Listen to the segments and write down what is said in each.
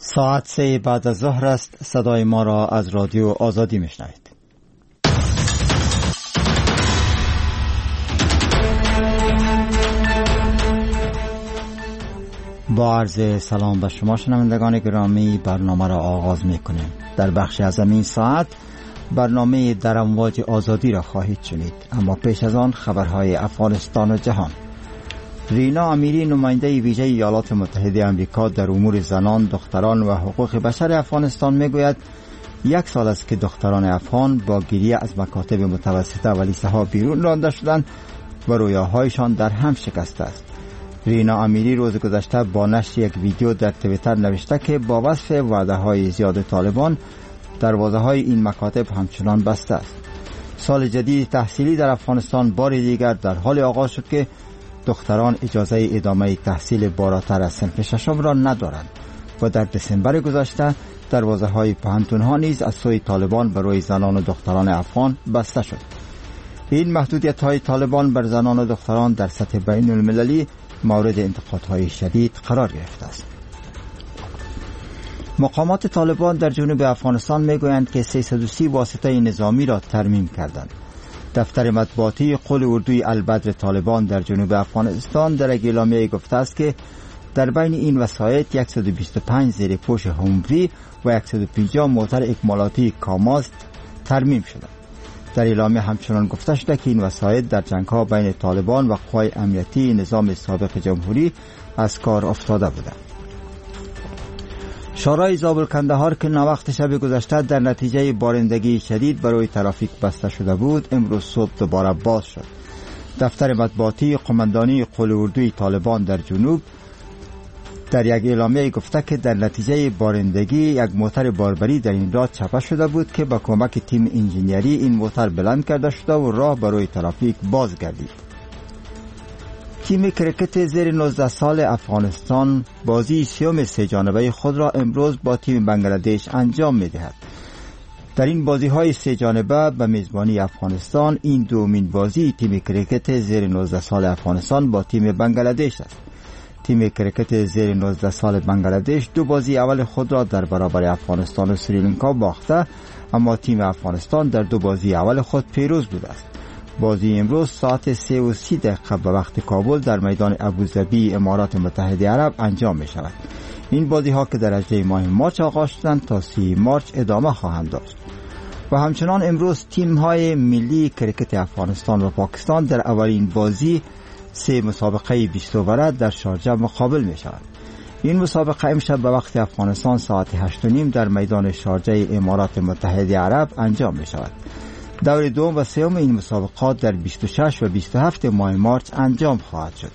ساعت 3 بعد از ظهر است. صدای ما را از رادیو آزادی میشنوید. با عرض سلام به شما شنوندگان گرامی، برنامه را آغاز میکنیم. در بخش از این ساعت برنامه در امواج آزادی را خواهید شنید، اما پیش از آن خبرهای افغانستان و جهان. رینا امیری، نماینده ویژه ایالات متحده آمریکا در امور زنان، دختران و حقوق بشر افغانستان میگوید 1 سال است که دختران افغان با گریه از مکاتب متوسطه و لیسه ها بیرون رانده شدند و رویاهایشان در هم شکسته است. رینا امیری روز گذشته با نشر یک ویدیو در توییتر نوشته که با وصف وعده های زیاد طالبان، دروازه های این مکاتب همچنان بسته است. سال جدید تحصیلی در افغانستان بار دیگر در حال آغاز شد که دختران اجازه ادامه تحصیل بالاتر از صنف ششم را ندارند و در دسامبر گذشته دروازه های پوهنتون ها نیز از سوی طالبان برای زنان و دختران افغان بسته شد. این محدودیت های طالبان بر زنان و دختران در سطح بین المللی مورد انتقادهای شدید قرار گرفته است. مقامات طالبان در جنوب افغانستان میگویند که 330 واسطه نظامی را ترمیم کردند. دفتر مطبوعاتی قول اردوی البدر طالبان در جنوب افغانستان در یک اعلامیه گفته است که در بین این وسایط 125 زیرپوش هموی و 150 موتر اکمالاتی کاماز ترمیم شده. در اعلامیه همچنان گفته شده که این وسایط در جنگ‌ها بین طالبان و قوای امنیتی نظام سابق جمهوری از کار افتاده بودند. شورای زابل کندهار که ناوقت شب گذشته در نتیجه بارندگی شدید برای ترافیک بسته شده بود، امروز صبح دوباره باز شد. دفتر مطبوعاتی قماندانی قول اردوی طالبان در جنوب در یک اعلامیه گفته که در نتیجه بارندگی یک موتر باربری در این راه چپه شده بود که با کمک تیم انجینیری این موتر بلند کرده شده و راه برای ترافیک باز گردید. تیم کرکت زیر 19 سال افغانستان بازی سیوم 3 جانبه خود را امروز با تیم بنگلادش انجام می‌دهد. در این بازی‌های 3 جانبه به میزبانی افغانستان این دومین بازی تیم کرکت زیر 19 سال افغانستان با تیم بنگلادش است. تیم کرکت زیر 19 سال بنگلادش 2 بازی اول خود را در برابر افغانستان و سریلانکا باخته، اما تیم افغانستان در 2 بازی اول خود پیروز بوده است. بازی امروز ساعت 3:30 به وقت کابل در میدان ابوظبی امارات متحده عرب انجام می شود. این بازی ها که در 18 ماه مارچ آغاز شدند تا 30 مارچ ادامه خواهند داشت. و همچنان امروز تیم های ملی کرکت افغانستان و پاکستان در اولین بازی 3 مسابقه 20 اووره در شارجه مقابل می شود. این مسابقه امشب به وقت افغانستان ساعت 8:30 در میدان شارجه امارات متحده عرب انجام می شود. دور دوم و سوم این مسابقات در 26 و 27 ماه مارچ انجام خواهد شد.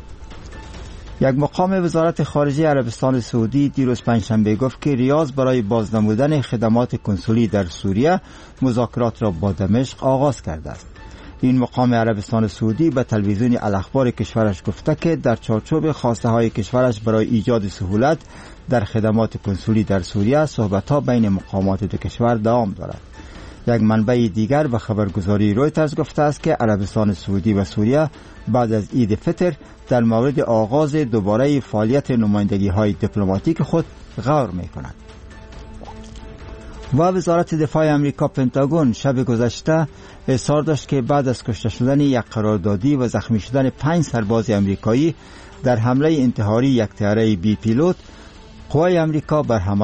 یک مقام وزارت خارجه عربستان سعودی دیروز پنجشنبه گفت که ریاض برای بازنمودن خدمات کنسولی در سوریه مذاکرات را با دمشق آغاز کرده است. این مقام عربستان سعودی به تلویزیون الاخبار کشورش گفته که در چارچوب خواسته های کشورش برای ایجاد سهولت در خدمات کنسولی در سوریه صحبت‌ها بین مقامات دو کشور دوام دارد. یک منبع دیگر به خبرگزاری رویترز گفته است که عربستان سعودی و سوریه بعد از عید فطر در مورد آغاز دوباره فعالیت نمایندگی‌های دیپلماتیک خود غور می‌کنند. و وزارت دفاع امریکا پنتاگون شب گذشته اظهار داشت که بعد از کشته شدن یک قراردادی و زخمی شدن 5 سرباز امریکایی در حمله انتحاری یک طیاره بی پیلوت، قوای امریکا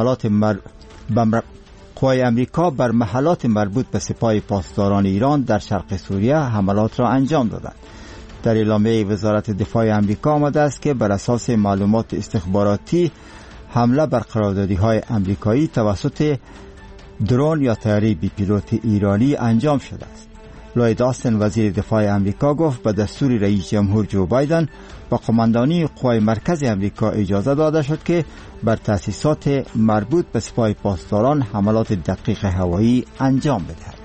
بر محلات مربوط به سپاه پاسداران ایران در شرق سوریه حملات را انجام دادند. در اعلامیه وزارت دفاع امریکا آمده است که بر اساس معلومات استخباراتی حمله بر قراردادی‌های امریکایی توسط درون یا طیاره بی پیلوت ایرانی انجام شده است. لوید آستن وزیر دفاع امریکا گفت به دستور رئیس جمهور جو بایدن با قماندانی قوای مرکز امریکا اجازه داده شد که بر تأسیسات مربوط به سپاه پاسداران حملات دقیق هوایی انجام بدهد.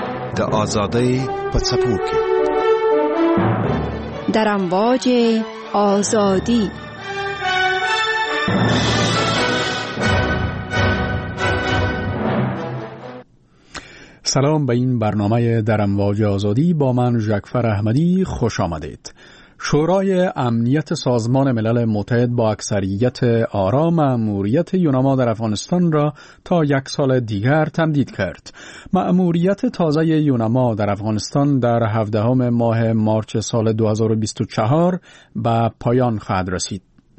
آزادی په څپو کې در امواج آزادی. سلام به این برنامه در امواج آزادی با من جعفر احمدی خوش آمدید. شورای امنیت سازمان ملل متحد با اکثریت آرا مأموریت یوناما در افغانستان را تا 1 سال دیگر تمدید کرد. مأموریت تازه یوناما در افغانستان در 17 ماه مارچ سال 2024 به پایان خواهد رسید.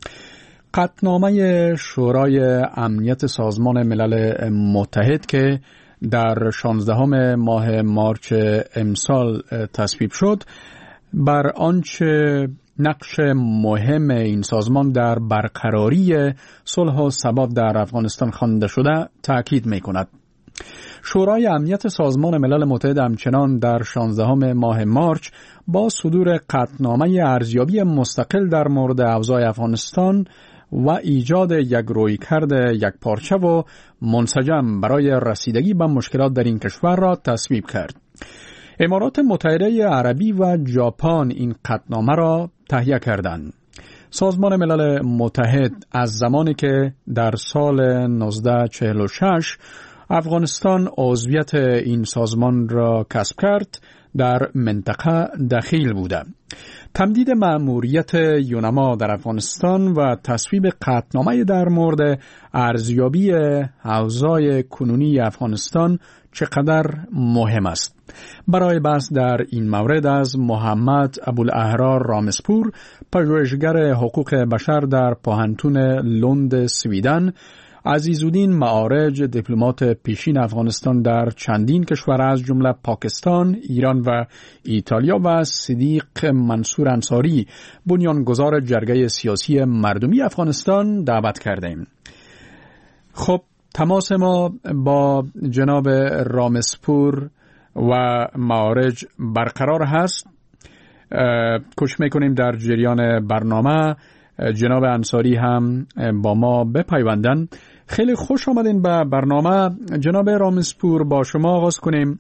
قطعنامه شورای امنیت سازمان ملل متحد که در 16 ماه مارچ امسال تصویب شد، بر آنچه نقش مهم این سازمان در برقراری صلح و ثبات در افغانستان خوانده شده تأکید می‌کند. شورای امنیت سازمان ملل متحد همچنان در 16 ماه مارچ با صدور قطعنامه ارزیابی مستقل در مورد اوضاع افغانستان و ایجاد یک رویکرد یکپارچه و منسجم برای رسیدگی به مشکلات در این کشور را تصویب کرد. امارات متحده عربی و ژاپن این قطعنامه را تهیه کردند. سازمان ملل متحد از زمانی که در سال 1946 افغانستان عضویت این سازمان را کسب کرد، در منطقه دخیل بوده. تمدید مأموریت یوناما در افغانستان و تصویب قطعنامه در مورد ارزیابی اوضاع کنونی افغانستان چقدر مهم است. برای بحث در این مورد از محمد ابوالاحرار رامسپور، پژوهشگر حقوق بشر در پوهنتون لند سویدن، عزیزالدین معارج، دیپلمات پیشین افغانستان در چندین کشور از جمله پاکستان، ایران و ایتالیا و صدیق منصور انصاری، بنیانگذار جرگه سیاسی مردمی افغانستان دعوت کردیم. خب، تماس ما با جناب رامسپور و معارج برقرار هست. کوشش میکنیم در جریان برنامه جناب انصاری هم با ما بپیوندن. خیلی خوش آمدین به برنامه. جناب رامسپور، با شما آغاز کنیم.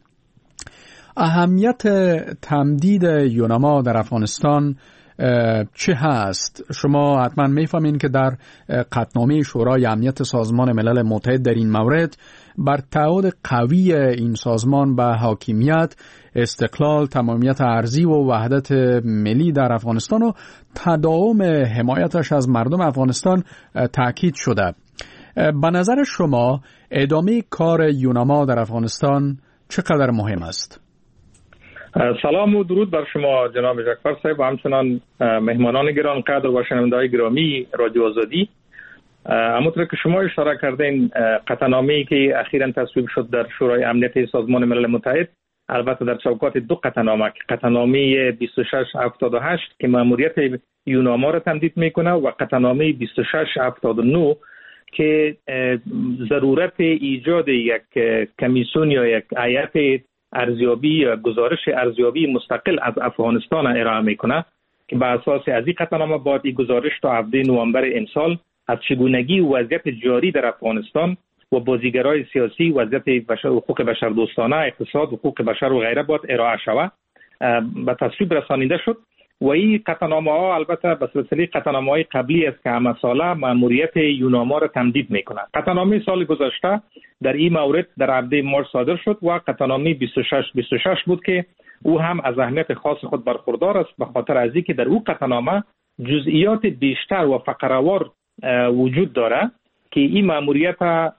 اهمیت تمدید یوناما در افغانستان چه هست؟ شما حتما میفهمین که در قطعنامه شورای امنیت سازمان ملل متحد در این مورد بر تعهد قوی این سازمان به حاکمیت، استقلال، تمامیت ارضی و وحدت ملی در افغانستان و تداوم حمایتش از مردم افغانستان تاکید شده. به نظر شما ادامه کار یوناما در افغانستان چقدر مهم است؟ سلام و درود بر شما جناب جعفر صاحب و همچنان مهمانان گرانقدر و شنونده‌های گرامی رادیو آزادی. همونطور که شما اشاره کردین، قطعنامه‌ای که اخیراً تصویب شد در شورای امنیت سازمان ملل متحد، البته در چوکات 2 قطعنامه، قطعنامه 2678 که مأموریت یوناما را تمدید میکنه و قطعنامه 2679 که ضرورت ایجاد یک کمیسیون یا یک هیئت ارزیابی یا گزارش ارزیابی مستقل از افغانستان ارائه میکنه که به اساس از این قطعنامه باید این گزارش تا 7 نوامبر امسال از چگونگی وضعیت جاری در افغانستان و بازیگرای سیاسی، وضعیت حقوق بشر دوستانه، اقتصاد، حقوق بشر و غیره باید ارائه شود به تصویب رسانیده شد. و این قطعنامه ها البته به سلسله قطعنامه های قبلی است که همه ساله مأموریت یوناما را تمدید میکنه. قطعنامه سال گذشته در این مورد در 7 مارس صادر شد و قطعنامه 2626 بود که او هم از اهمیت خاص خود برخوردار است، به خاطر از اینکه در او قطعنامه جزئیات بیشتر و فقره‌وار وجود داره که این مأموریت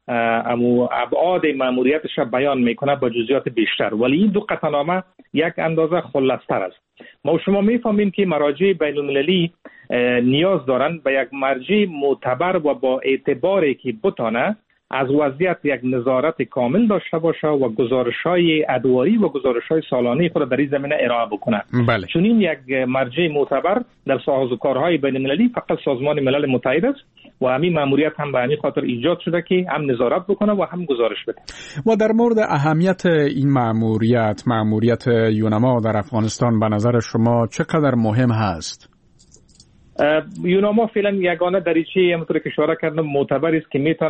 ابعاد مأموریتش بیان میکنه با جزئیات بیشتر، ولی این 2 قطعنامه یک اندازه خلاص‌تر است. ما شما میفهمیم که مراجع بین‌المللی نیاز دارند به یک مرجع معتبر و با اعتباری که بتونه از وضعیت یک نظارت کامل داشته باشه و گزارش‌های ادواری و گزارش‌های سالانه خود در این زمینه ارائه بکنه. بله. چون این یک مرجع معتبر در سازوکارهای بین‌المللی فقط سازمان ملل متحد است و همین مأموریت هم به همین خاطر ایجاد شده که هم نظارت بکنه و هم گزارش بده. و در مورد اهمیت این مأموریت یوناما در افغانستان به نظر شما چقدر مهم هست؟ یوناما فعلا یگانه دریچه همونطور که اشاره کردم معتبر است که میتونه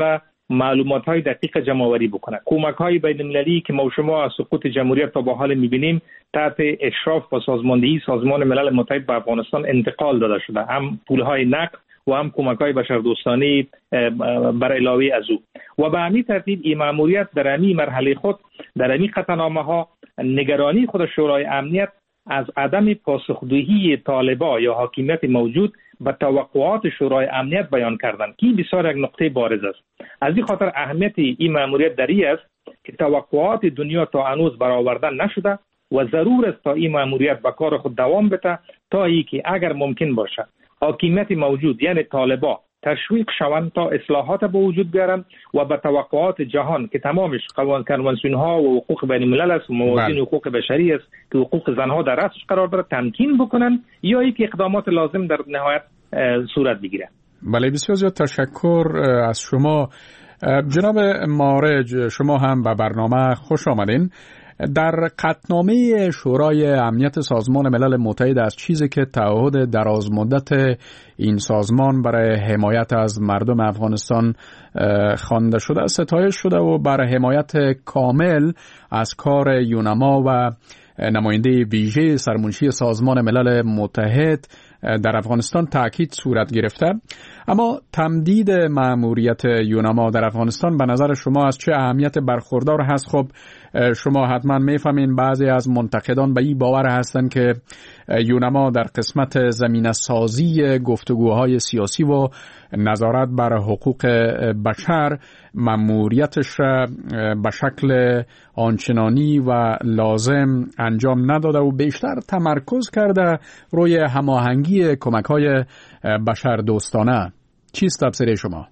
معلومات‌های دقیق جمع‌آوری بکنه. کمک‌های بین‌المللی که ما شما از سقوط جمهوریت تا به حال می‌بینیم تحت اشراف و سازماندهی سازمان ملل متحد به افغانستان انتقال داده شده، هم پول‌های نقد و هم کمک‌های بشردوستانه بر علاوه از او. و به همین ترتیب این مأموریت در همین مرحله خود در همین قطعنامه‌ها نگرانی خود شورای امنیت از عدم پاسخگویی طالبان یا حاکمیت موجود به توقعات شورای امنیت بیان کردند که بسیار یک نقطه بارز است. از این خاطر اهمیت این مأموریت در این است که توقعات دنیا تا هنوز برآورده نشده و ضرور است تا این مأموریت به کار خود دوام بده تا اینکه اگر ممکن باشه حاکمیت موجود یعنی طالبان تشویق شوند تا اصلاحات به وجود بیارند و به توقعات جهان که تمامش کنوانسیون‌ها و حقوق بین الملل است و موازین حقوق بشری است که حقوق زنها در رأسش قرار دارد تمکین بکنن یا اینکه اقدامات لازم در نهایت صورت بگیره. بله، بسیار زیاد تشکر از شما جناب مارج. شما هم به برنامه خوش آمدین. در قطعنامه شورای امنیت سازمان ملل متحد از چیزی که تعهد درازمدت این سازمان برای حمایت از مردم افغانستان خوانده شده ستایش شده و برای حمایت کامل از کار یونما و نماینده ویژه سرمنشی سازمان ملل متحد در افغانستان تأکید صورت گرفته. اما تمدید مأموریت یونما در افغانستان به نظر شما از چه اهمیت برخوردار هست؟ خب شما حتما میفهمین بعضی از منتقدان به این باور هستند که یونما در قسمت زمینه سازی گفتگوهای سیاسی و نظارت بر حقوق بشر مأموریتش را به شکل آنچنانی و لازم انجام نداده و بیشتر تمرکز کرده روی هماهنگی کمک‌های بشر دوستانه. چیست تفسیر شما؟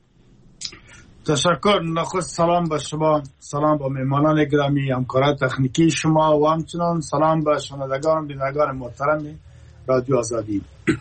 تشکر. نخست سلام به شما، سلام به مهمانان گرامی، همکاران تکنیکی شما و همچنان سلام به شنوندگان بینندگان محترم رادیو آزادی.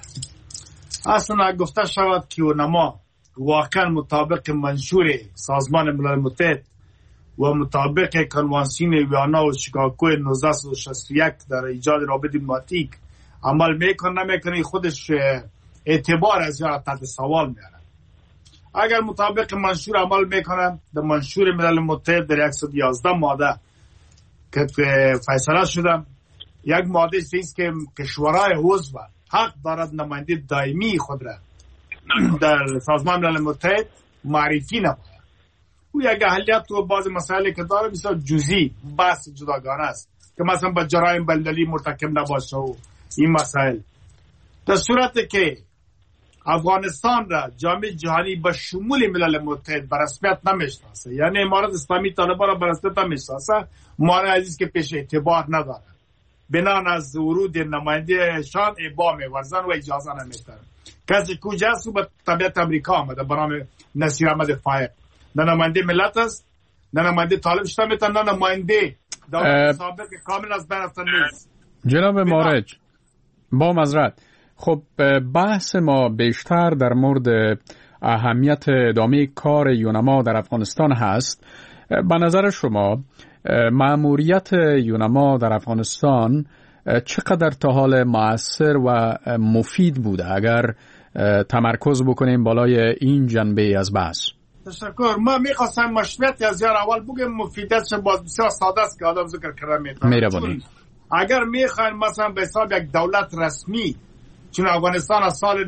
اصلا گفته شود که یونما واقعا مطابق منشور سازمان ملل متحد و مطابق کنوانسیون ویانا و شیکاگو 1961 در ایجاد روابط دیپلماتیک عمل میکنه نمیکنه خودش اعتبار از یا تحت سوال میاره. اگر مطابق منشور عمل میکنه در منشور ملل متحد در 111 ماده که فیصله شده یک ماده است که کشورهای عضو حق دارد نماینده دائمی خود را در سازمان ملل متحد معرفی نماید. او یک اهلیت و بعض مسائلی که داره بسیار جزئی بحث جداگانه است که مثلا با جرایم بین‌المللی مرتکب نباشه و این مسائل. در صورتی که افغانستان را جامعه جهانی به شمول ملل متحد به رسمیت نمیشناسه، یعنی امارت اسلامی طالبان را به رسمیت نمیشناسه، مانع عزیز که پیش اعتبار نداره، بنان از ورود نماینده شان ابا می‌ورزن و اجازه نمیدن. کسی کجا است به طبیعت امریکا آمده به نام نصیر احمد فایق، نه نماینده ملت است، نه نماینده طالب شده میتن، نه نماینده دولت سابق کامل از بین رفته نیست. جناب مارج با معذرت، خب بحث ما بیشتر در مورد اهمیت ادامه کار یونما در افغانستان هست. به نظر شما مأموریت یونما در افغانستان چقدر تا حال مؤثر و مفید بوده اگر تمرکز بکنیم بالای این جنبه از بحث؟ تشکر. ما میخواستم مشروعیت از یار اول بگم مفیدیتش باز بسیار ساده است که آدم ذکر کرده میتونه. اگر میخواین مثلا به حساب یک دولت رسمی، چون افغانستان از سال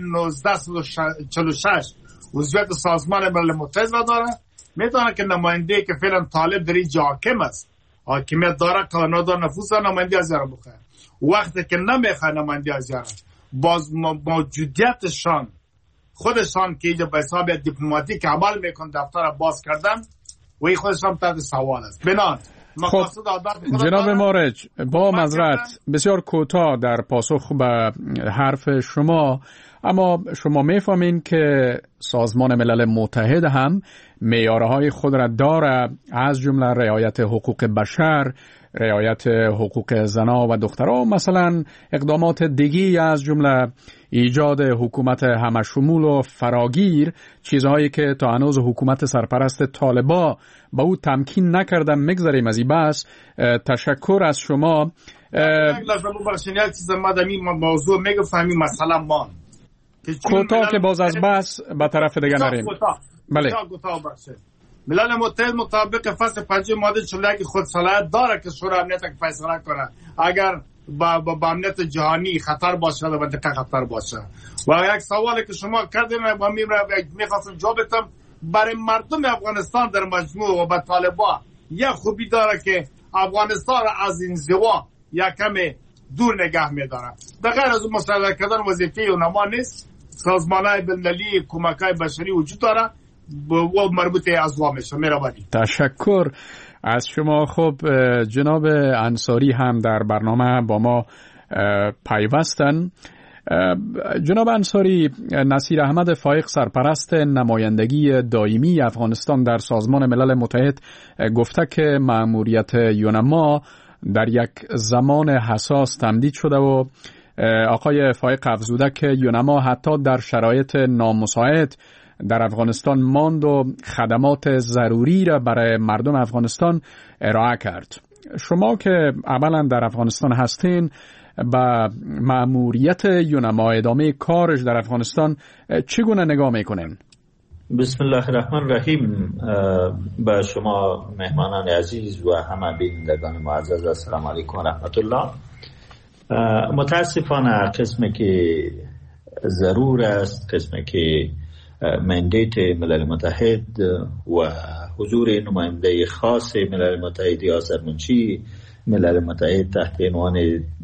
1946 عضویت سازمان ملل متحد داره، میتونه که نماینده که فعلا طالب در اینجا حاکم است، حاکمیت داره، قانون داره، نفوذ داره، نماینده از یاره بخواه. وقتی که نمیخواه نماینده از یاره، باز موجودیتشان خودشان که اینجا به حساب دیپلماتیک عمل میکن دفتر باز کردن و این خودشان تحت سوال است. بنان خب جناب مارج با معذرت بسیار کوتاه در پاسخ به حرف شما، اما شما میفهمین که سازمان ملل متحد هم معیارهای خود را داره، از جمله رعایت حقوق بشر، رعایت حقوق زنان و دختران، مثلا اقدامات دیگی از جمله ایجاد حکومت همشمول و فراگیر، چیزهایی که تا هنوز حکومت سرپرست طالبان به او تمکین نکردن. میگذاریم از این بحث. تشکر از شما. یک چیز ما در این موضوع میگفتم مثلا ما کوتاه که باز از بحث به طرف دیگه نریم. بله. ملل متحد مطابق فصل 5 ماده 41 خود صلاحیت داره که شورای امنیت فیصله کنه اگر با امنیت جهانی خطر باشه و منطقه خطر باشه. و یک سوالی که شما کردین من میخواستم جواب بدم، برای مردم افغانستان در مجموع و به طالبان یک خوبی داره که افغانستان از انزوا یک کمی دور نگه میداره. در غیر از اون مساعدت کردن وظیفه اونما نیست. سازمان‌های بین‌المللی کمک‌های بشری وجود داره و مربوط ازوا میشه. مهربانی. تشکر از شما. خب جناب انصاری هم در برنامه با ما پیوستن. جناب انصاری، نصیر احمد فایق سرپرست نمایندگی دائمی افغانستان در سازمان ملل متحد گفته که مأموریت یونما در یک زمان حساس تمدید شده و آقای فایق افزوده که یونما حتی در شرایط نامساعد در افغانستان ماند و خدمات ضروری را برای مردم افغانستان ارائه کرد. شما که اولا در افغانستان هستین، با مأموریت یونما ادامه کارش در افغانستان چگونه نگاه میکنین؟ بسم الله الرحمن الرحیم. با شما مهمانان عزیز و همه بینندگان معزز السلام علیکم و رحمت الله. متاسفانه قسمی که ضرور است، قسمی که مندیت ملل متحد و حضور نماینده خاص ملل متحد یا سرمنشی ملل متحد تحت عنوان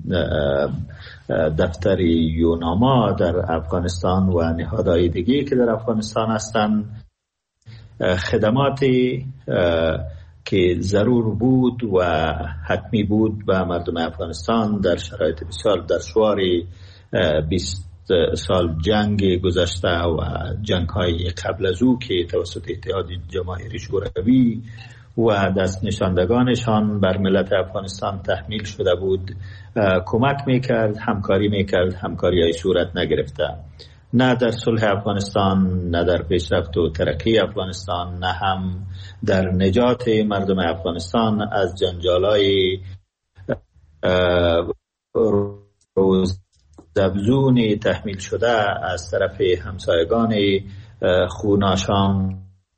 دفتر یونما در افغانستان و نهادهای دیگه که در افغانستان هستند، خدماتی که ضرور بود و حتمی بود به مردم افغانستان در شرایط بسیار دشوار 20 سال جنگ گذشته و جنگ های قبل از او که توسط اتحاد جماهیر شوروی و دست نشاندگانشان بر ملت افغانستان تحمیل شده بود کمک میکرد، همکاری میکرد، همکاری های صورت نگرفته، نه در صلح افغانستان، نه در پیشرفت و ترقی افغانستان، نه هم در نجات مردم افغانستان از جنجالای روزافزون تحمیل شده از طرف همسایگان خوناشام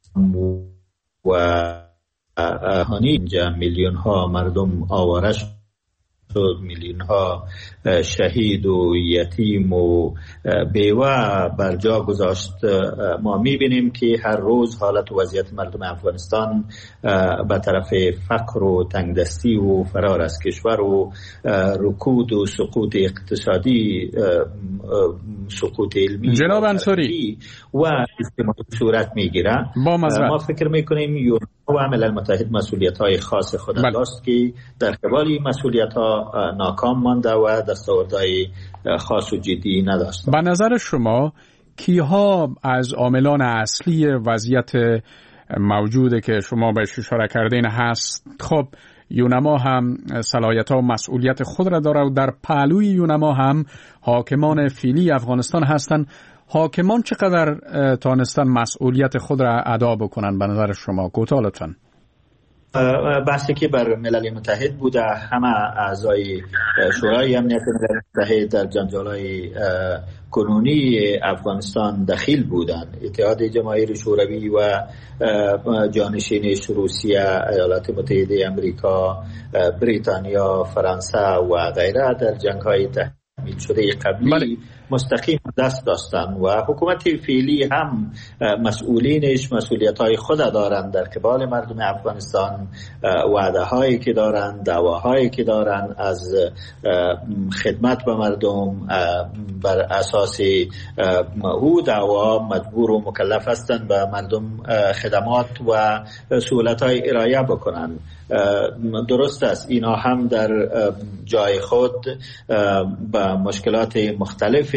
و اینجا میلیون ها مردم آواره شد، میلیون ها شهید و یتیم و بیوه بر جا گذاشت. ما میبینیم که هر روز حالت و وضعیت مردم افغانستان به طرف فقر و تنگدستی و فرار از کشور و رکود و سقوط اقتصادی، سقوط علمی جناب انصاری و اجتماعی صورت میگیره. ما فکر میکنیم و ملل متحد مسئولیت‌های خاص خود داشت که در قبال مسئولیت‌ها ناکام مانده و دستاوردهای خاص و جدی نداشت. به نظر شما کیها از عاملان اصلی وضعیت موجوده که شما بهش اشاره کردین هست؟ خب یونما هم صلاحیت‌ها و مسئولیت خود را داره و در پهلوی یونما هم حاکمان فعلی افغانستان هستند. حاکمان چقدر تانستن مسئولیت خود را ادا بکنن به نظر شما؟ کوتاه لطفاً. بحثی که بر ملل متحد بوده، همه اعضای شورای امنیت ملل متحد در جنجال‌های کنونی افغانستان دخیل بودند. اتحاد جماهیر شوروی و جانشینش روسیه، ایالات متحده امریکا، بریتانیا، فرانسه و غیره در جنگ‌های تحمیل شده قبلی مستقیم دست داشتن و حکومت فعلی هم مسئولینش مسئولیت‌های خود دارند در قبال مردم افغانستان، وعده هایی که دارند، دعواهایی که دارند از خدمت به مردم بر اساس او دعوا مجبور و مکلف هستند به مردم خدمات و سهولت‌های ارائه بکنند. درست است اینا هم در جای خود با مشکلات مختلف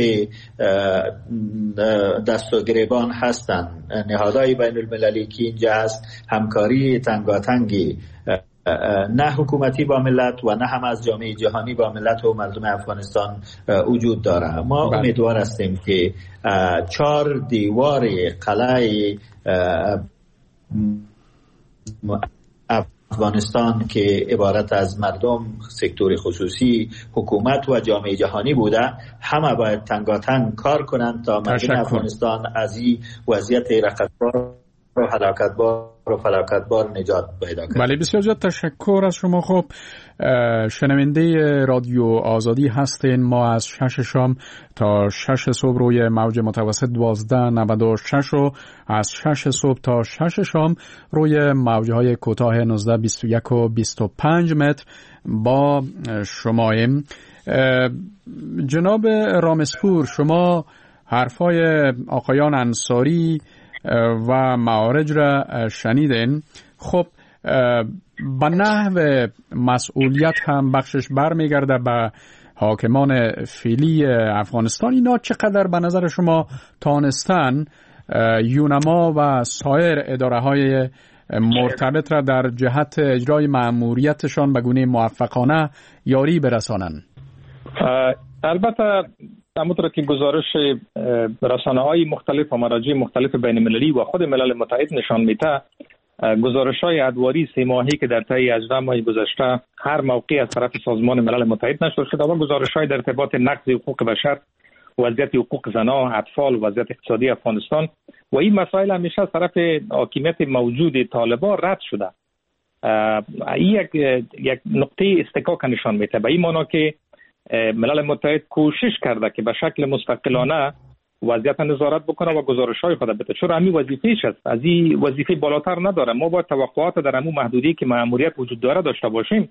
دست و گریبان هستند. نهادهای بین المللی که اینجا هست همکاری تنگاتنگی نه حکومتی با ملت و نه هم از جامعه جهانی با ملت و مردم افغانستان وجود داره. ما امیدوار هستیم که 4 دیوار قلعه افغانستان که عبارت از مردم، سکتور خصوصی، حکومت و جامعه جهانی بوده، همه باید تنگاتنگ کار کنند تا مردم افغانستان از این وضعیت رقتبار و هلاکتبار و فلاکتبار نجات پیدا کرد. بله، بسیار زیاد تشکر از شما. خب شنونده رادیو آزادی هستین. ما از 6 شام تا 6 صبح روی موج متوسط 1296 و از 6 صبح تا 6 شام روی موجهای کوتاه 19 21 و 25 متر با شماییم. جناب رامسپور، شما حرفای آقایان انصاری و معارج را شنیدین. خب به نحو مسئولیت هم بخشش برمیگرده به حاکمان فعلی افغانستان. اینا چقدر به نظر شما تانستن یونما و سایر اداره های مرتبط را در جهت اجرای مأموریتشان به گونه موفقانه یاری برسانند؟ البته همونطور که گزارش رسانه‌های مختلف و مراجع مختلف بین المللی و خود ملل متحد نشان میده، گزارش‌های ادواری 3 ماهی که در طی 18 ماه گذشته هر موقع از طرف سازمان ملل متحد نشر شده و گزارش‌های در ارتباط نقض حقوق بشر، وضعیت حقوق زنان، اطفال، وضعیت اقتصادی افغانستان و این مسائل همیشه از طرف حاکمیت موجود طالبان رد شده. این یک نقطه استکاک نشان میده، به این معنی که ملل متحد کوشش کرده که به شکل مستقلانه وضعیت نظارت بکنه و گزارش‌های خود بده، چون همین وظیفه‌اش است. از این وظیفه بالاتر نداره. ما باید توقعات در همون محدودی که مأموریت وجود داره داشته باشیم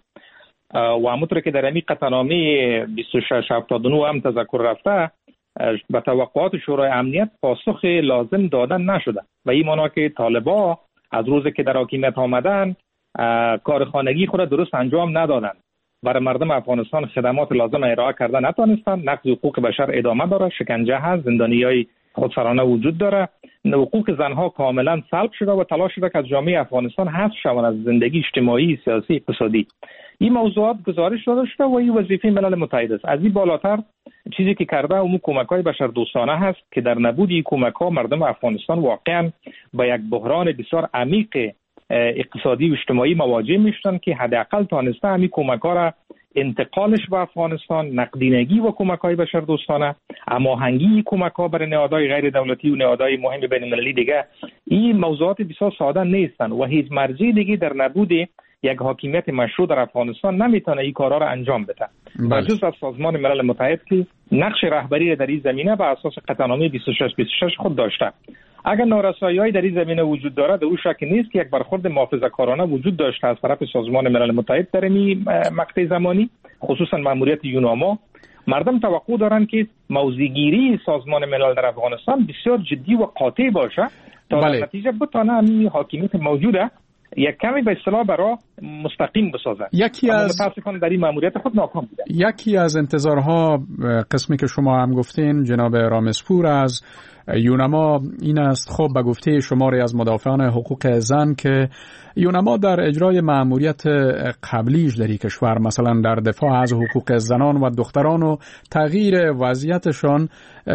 و همونطور که در همین قطعنامه 2679 هم تذکر رفته، به توقعات شورای امنیت پاسخ لازم دادن نشده. و این معنی که طالبان از روزی که در حاکمیت آمدن کار خانگی خود درست انجام ندادن. برای مردم افغانستان خدمات لازم ارائه کرده نتونستن. نقض حقوق بشر ادامه داره، شکنجه هست، زندانیای خودسرانه وجود داره، حقوق زنها کاملا سلب شده و تلاش شده که از جامعه افغانستان حذف شوند از زندگی اجتماعی، سیاسی، اقتصادی. این موضوعات گزارش داده شده و این وظیفه ملل متحد است. از این بالاتر چیزی که کرده اون کمک‌های بشردوستانه هست که در نبود این کمک‌ها مردم افغانستان واقعا با یک بحران بسیار عمیق اقتصادی و اجتماعی مواجه میشدن که حداقل تانسته همین کمک‌ها را انتقالش به افغانستان، نقدینگی و کمک‌های بشردوستانه، هماهنگی کمک‌ها برای نهادهای غیر دولتی و نهادهای مهم بین المللی دیگه، این موضوعات بسیار ساده نیستن و هیچ مرجع دیگه در نبود یک حاکمیت مشروع در افغانستان نمیتونه این کارا را انجام بده. بجز از سازمان ملل متحد که نقش رهبری در این زمینه بر اساس قطعنامه 2626 خود داشته. اگر نارسایی‌های در این زمینه وجود دارد، او شک نیست که یک برخورد محافظه‌کارانه وجود داشته از طرف سازمان ملل متحد در این مقطع زمانی، خصوصا مأموریت یوناما. مردم توقع دارند که موضع‌گیری سازمان ملل در افغانستان بسیار جدی و قاطع باشه تا در نتیجه بتونه همین حاکمیت موجوده یک کمی به اصطلاح برای مستقیم بسازه. متاسفانه در این مأموریت خود ناکام بوده. یکی از انتظارها، قسمی که شما هم گفتین جناب رامسپور، از یونما این است، خب به گفته شماری از مدافعان حقوق زن، که یونما در اجرای مأموریت قبلیش در این کشور، مثلا در دفاع از حقوق زنان و دختران و تغییر وضعیتشان،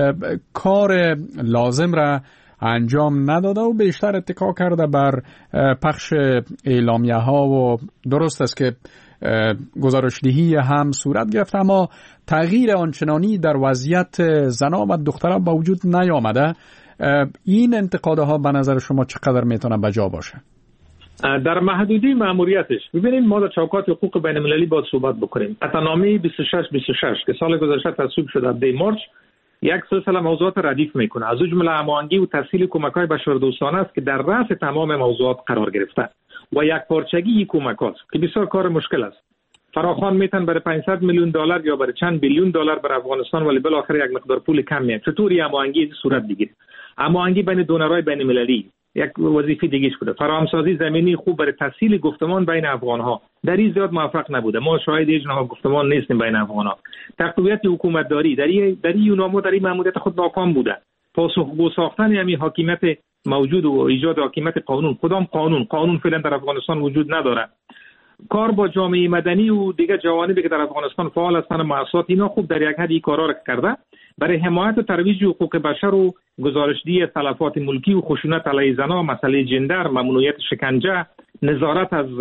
کار لازم را انجام نداده و بیشتر اتکا کرده بر پخش اعلامیه ها و درست است که گزارشدهی هم صورت گرفت، اما تغییر آنچنانی در وضعیت زنان و دختران با وجود نیامده. این انتقادها به نظر شما چقدر میتونه بجا باشه؟ در محدودی مأموریتش ببینید، ما در چوکات حقوق بین المللی باید صحبت بکنیم. قطعنامه 2626 که سال گذشته تصویب شده در مارچ یک سلسله موضوعات ردیف میکنه، از جمله هماهنگی و تسهیل کمک‌های بشردوستانه است که در رأس تمام موضوعات قرار گرفته و یک پارچگی کمک‌هاست که بسیار کار مشکل است. فراخوان میتن برای 500 میلیون دلار یا برای چند بیلیون دلار بر افغانستان، ولی بالاخره یک مقدار پول کم میاد. چطوری هماهنگی صورت بگیره؟ هماهنگی بین دونرهای بین المللی یک وظیفه دیگه بوده. فراهمسازی زمینی خوب برای تسهیل گفتمان بین افغان‌ها در این زیاد موفق نبوده. ما شاهد اجناح گفتمان نیستیم بین افغان‌ها. تقویت حکومتداری در این یوناما در این مأموریت خود ناکام بوده. پاسخگو ساختن همین حاکمیت موجود و ایجاد حاکمیت قانون، کدام قانون فعلا در افغانستان وجود نداره. کار با جامعه مدنی و دیگه جوانبی که در افغانستان فعال هستند، مؤسسات، اینا خوب در یک حد این کارا را کرده. برای حمایت و ترویج حقوق بشر و گزارشدهی تلفات ملکی و خشونت علیه زنان، مسئله جندر، ممنوعیت شکنجه، نظارت از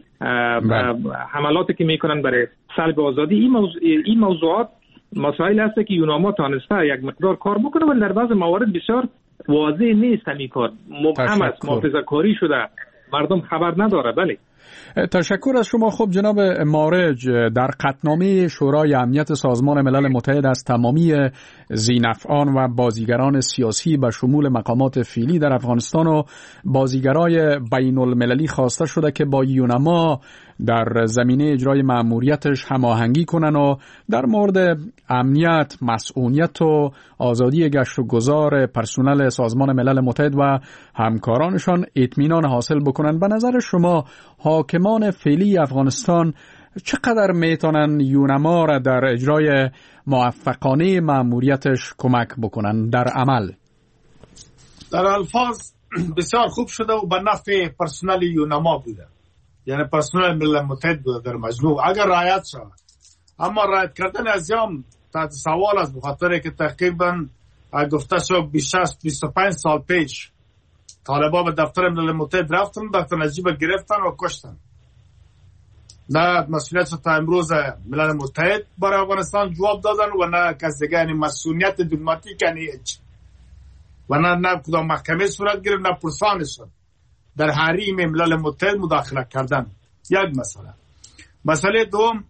حملاتی که میکنن برای سلب آزادی، این موضوعات مسائل هست که یوناما تانسته یک مقدار کار بکنه، ولی در بعض موارد بسیار واضح نیست. همین کار مبهم است، محافظه‌کاری شده مردم خبر نداره. بله. تشکر از شما. خب جناب مارج، در قطعنامه شورای امنیت سازمان ملل متحد از تمامی ذی‌نفعان و بازیگران سیاسی به شمول مقامات فعلی در افغانستان و بازیگرای بین المللی خواسته شده که با یونما در زمینه اجرای مأموریتش هماهنگی کنن و در مورد امنیت، مسئولیت و آزادی گشت و گذار پرسنل سازمان ملل متحد و همکارانشان اطمینان حاصل بکنن. به نظر شما حاکمان فعلی افغانستان چقدر میتونن یونما را در اجرای موفقانه مأموریتش کمک بکنن در عمل؟ در الفاظ بسیار خوب شده و به نفع پرسنل یونما بوده، یعنی پرسنل ملل متحد بوده در مجموع اگر رعایت شود. اما رعایت کردن از یام تحت سوال است، بخاطر که تقریبا گفته شد 25 سال پیش طالبان به دفتر ملل متحد رفتن، دکتر نجیب گرفتن و کشتن. نه مسئولیت تا امروز ملل متحد برای افغانستان جواب دادن و نه کس دیگه، یعنی مسئولیت دیپلماتیک یعنی هیچ، و نه کدام محکمه صورت گرفت نه پرسانشون در حریم ملل متحد مداخله کردن. یک مسئله دوم،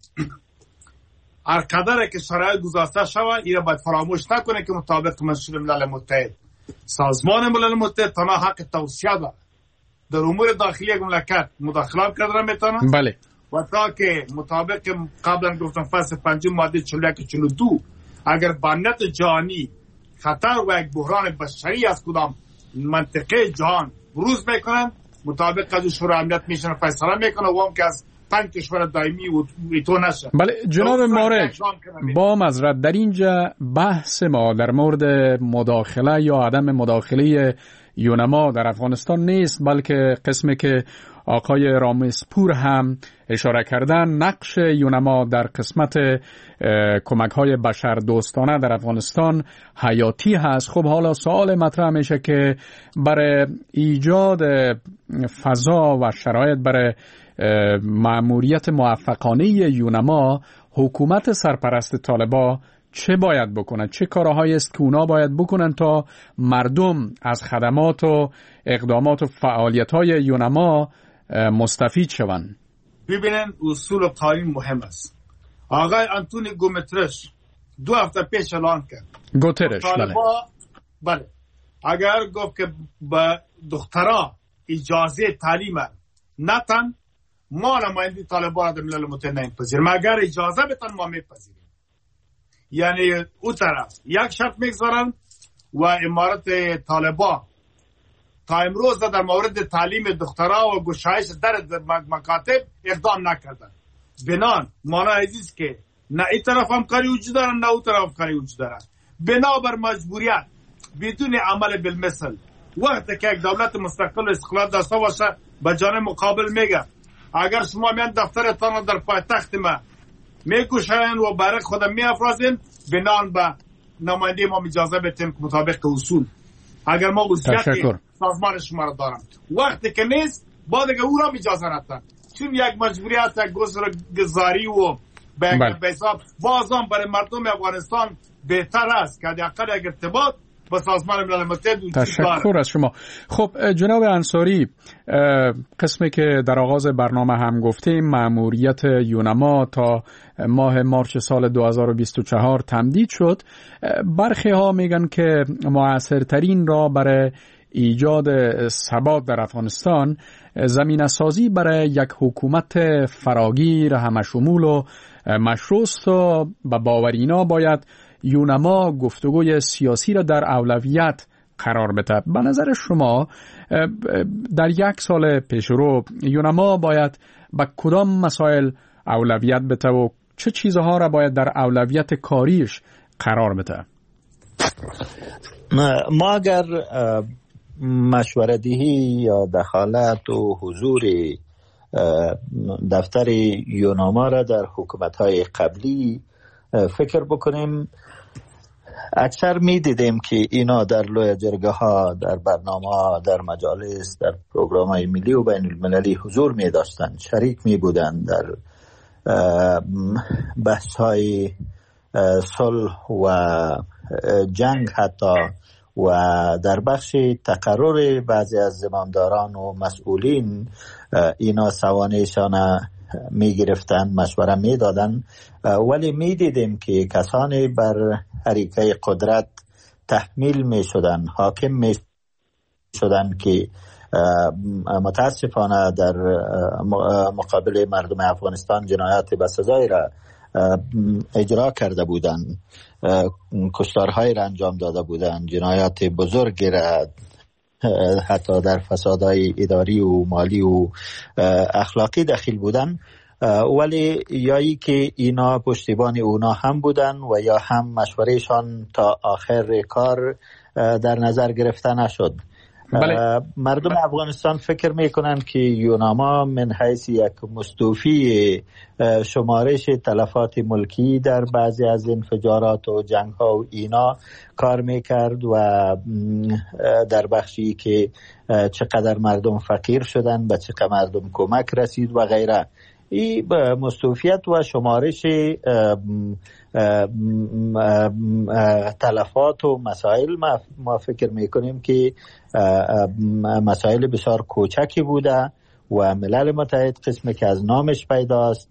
هر قدر که شرایط گذاشته شود این را باید فراموش نکنه که مطابق منشور ملل متحد سازمان ملل متحد تنها حق توصیه داره، در امور داخلی یک مملکت مداخله کردن میتونه. بله. و تا که مطابق قبلا گفتم فصل 5 ماده 41-42 اگر به امنیت جهانی خطر و یک بحران بشری از کدام منطقه جهان بروز میکنن، مطابق از شورای امنیت میشن فیصله میکنه و هم که از 5 کشور دائمی و ایتو نشه. بله جناب مارج، با معذرت در اینجا بحث ما در مورد مداخله یا عدم مداخله یونما در افغانستان نیست، بلکه قسمی که آقای رامسپور هم اشاره کردن، نقش یونما در قسمت کمک‌های بشردوستانه در افغانستان حیاتی هست. خب حالا سوال مطرح میشه که برای ایجاد فضا و شرایط برای مأموریت موفقانه یونما حکومت سرپرست طالبان چه باید بکنن؟ چه کارهایی است که اونا باید بکنن تا مردم از خدمات و اقدامات و فعالیت‌های یونما مستفید شوند؟ ببینن اصول و قوانین مهم است. آقای آنتونی گوترش 2 هفته پیش اعلان کرد. گوترش بله. اگر گفت که به دخترها اجازه تعلیم نتن، ما نماینده طالبان در ملل متحد نمیپذیریم، اگر اجازه بتن ما میپذیریم. یعنی او طرف یک شرط میگذارن و امارت طالبان تا امروز در مورد تعلیم دخترها و گشایش در مکاتب اقدام نکردن. بنان مانا عزیز که نه این طرف همکاری وجود دارن نه اون طرف همکاری وجود دارن. بنابر مجبوریت بدون عمل بالمثل، وقتی که یک دولت مستقل و استقلال داشته باشه به جانب مقابل میگه اگر شما میان دفترتان در پایتخت ما میکشن و برای خودم میافرازین، بنان به نماینده ما اجازه بدین که مطابق اصول اگر ما وضعیت سازمان شما را دارم، وقتی که نیست با دیگه او را اجازه ندن، چون یک مجبوریت یک گزاری و به حساب بازم برای مردم افغانستان بهتر است که حداقل یک ارتباط با سازمان ملل متحد. تشکر از شما. خب جناب انصاری، قسمی که در آغاز برنامه هم گفتیم مأموریت یونما تا ماه مارچ سال 2024 تمدید شد. برخی ها میگن که مؤثرترین را برای ایجاد ثبات در افغانستان زمینه سازی برای یک حکومت فراگیر همشمول و مشروع است و به باور اینا باید یونما گفتگوی سیاسی را در اولویت قرار بده. به نظر شما در 1 سال پیشرو یونما باید به کدام مسائل اولویت بده و چه چیزها را باید در اولویت کاریش قرار بده؟ ما اگر مشوره دهی یا دخالت و حضور دفتر یونما را در حکومت‌های قبلی فکر بکنیم، اکثر می دیدیم که اینا در لوی جرگه ها، در برنامه ها، در مجالس، در پروگرام های ملی و بین المللی حضور می داشتن، شریک می بودن در بحث های صلح و جنگ حتی و در بخش تقرر بعضی از زمامداران و مسئولین اینا سوانهشان می گرفتن، مشوره می دادن، ولی می دیدیم که کسانی بر حریقه قدرت تحمیل می شدن، حاکم می شدن که متاسفانه در مقابل مردم افغانستان جنایات بسزایی را اجرا کرده بودند، کشتارهای را انجام داده بودند، جنایات بزرگی را حتی در فسادهای اداری و مالی و اخلاقی دخیل بودند، ولی یایی که اینا پشتیبان اونا هم بودن و یا هم مشورهشان تا آخر کار در نظر گرفته نشد. مردم افغانستان فکر میکنن که یوناما من حیث یک مستوفی شمارش تلفات ملکی در بعضی از انفجارات و جنگ ها و اینا کار میکرد و در بخشی که چقدر مردم فقیر شدن، به چقدر مردم کمک رسید و غیره. این مستوفیت و شمارش تلفات و مسائل ما فکر میکنیم که مسائل بسیار کوچکی بوده و ملل متحد قسمی که از نامش پیداست،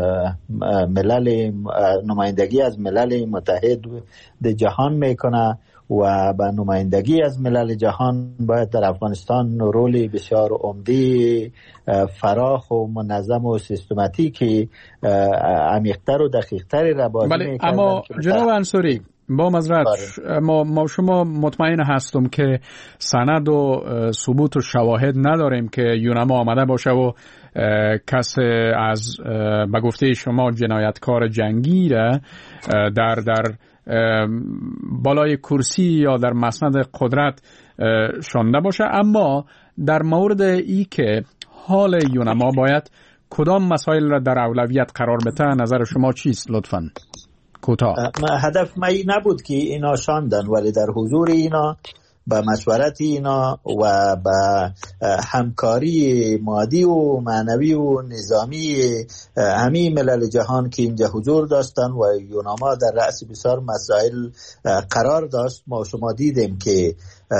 نمایندگی از ملل متحد در جهان میکنه و به نمایندگی از ملل جهان باید در افغانستان رول بسیار عمده، فراخ و منظم و سیستماتیکی عمیق‌تر و دقیق‌تری را بازی می‌کردن. اما جناب انصاری، با معذرت ما شما مطمئن هستم که سند و ثبوت و شواهد نداریم که یوناما آمده باشه و کس از به گفته شما جنایتکار جنگی را در بالای کرسی یا در مسند قدرت شانده باشه. اما در مورد ای که حال یوناما باید کدام مسائل را در اولویت قرار بده، نظر شما چیست لطفاً؟ کوتاه. هدف ما نبود که اینا شاندن، ولی در حضور اینا، با مشورت اینا و با همکاری مادی و معنوی و نظامی همه ملل جهان که اینجا حضور داشتن و یوناما در رأس بسیار مسائل قرار داشت، ما شما دیدیم که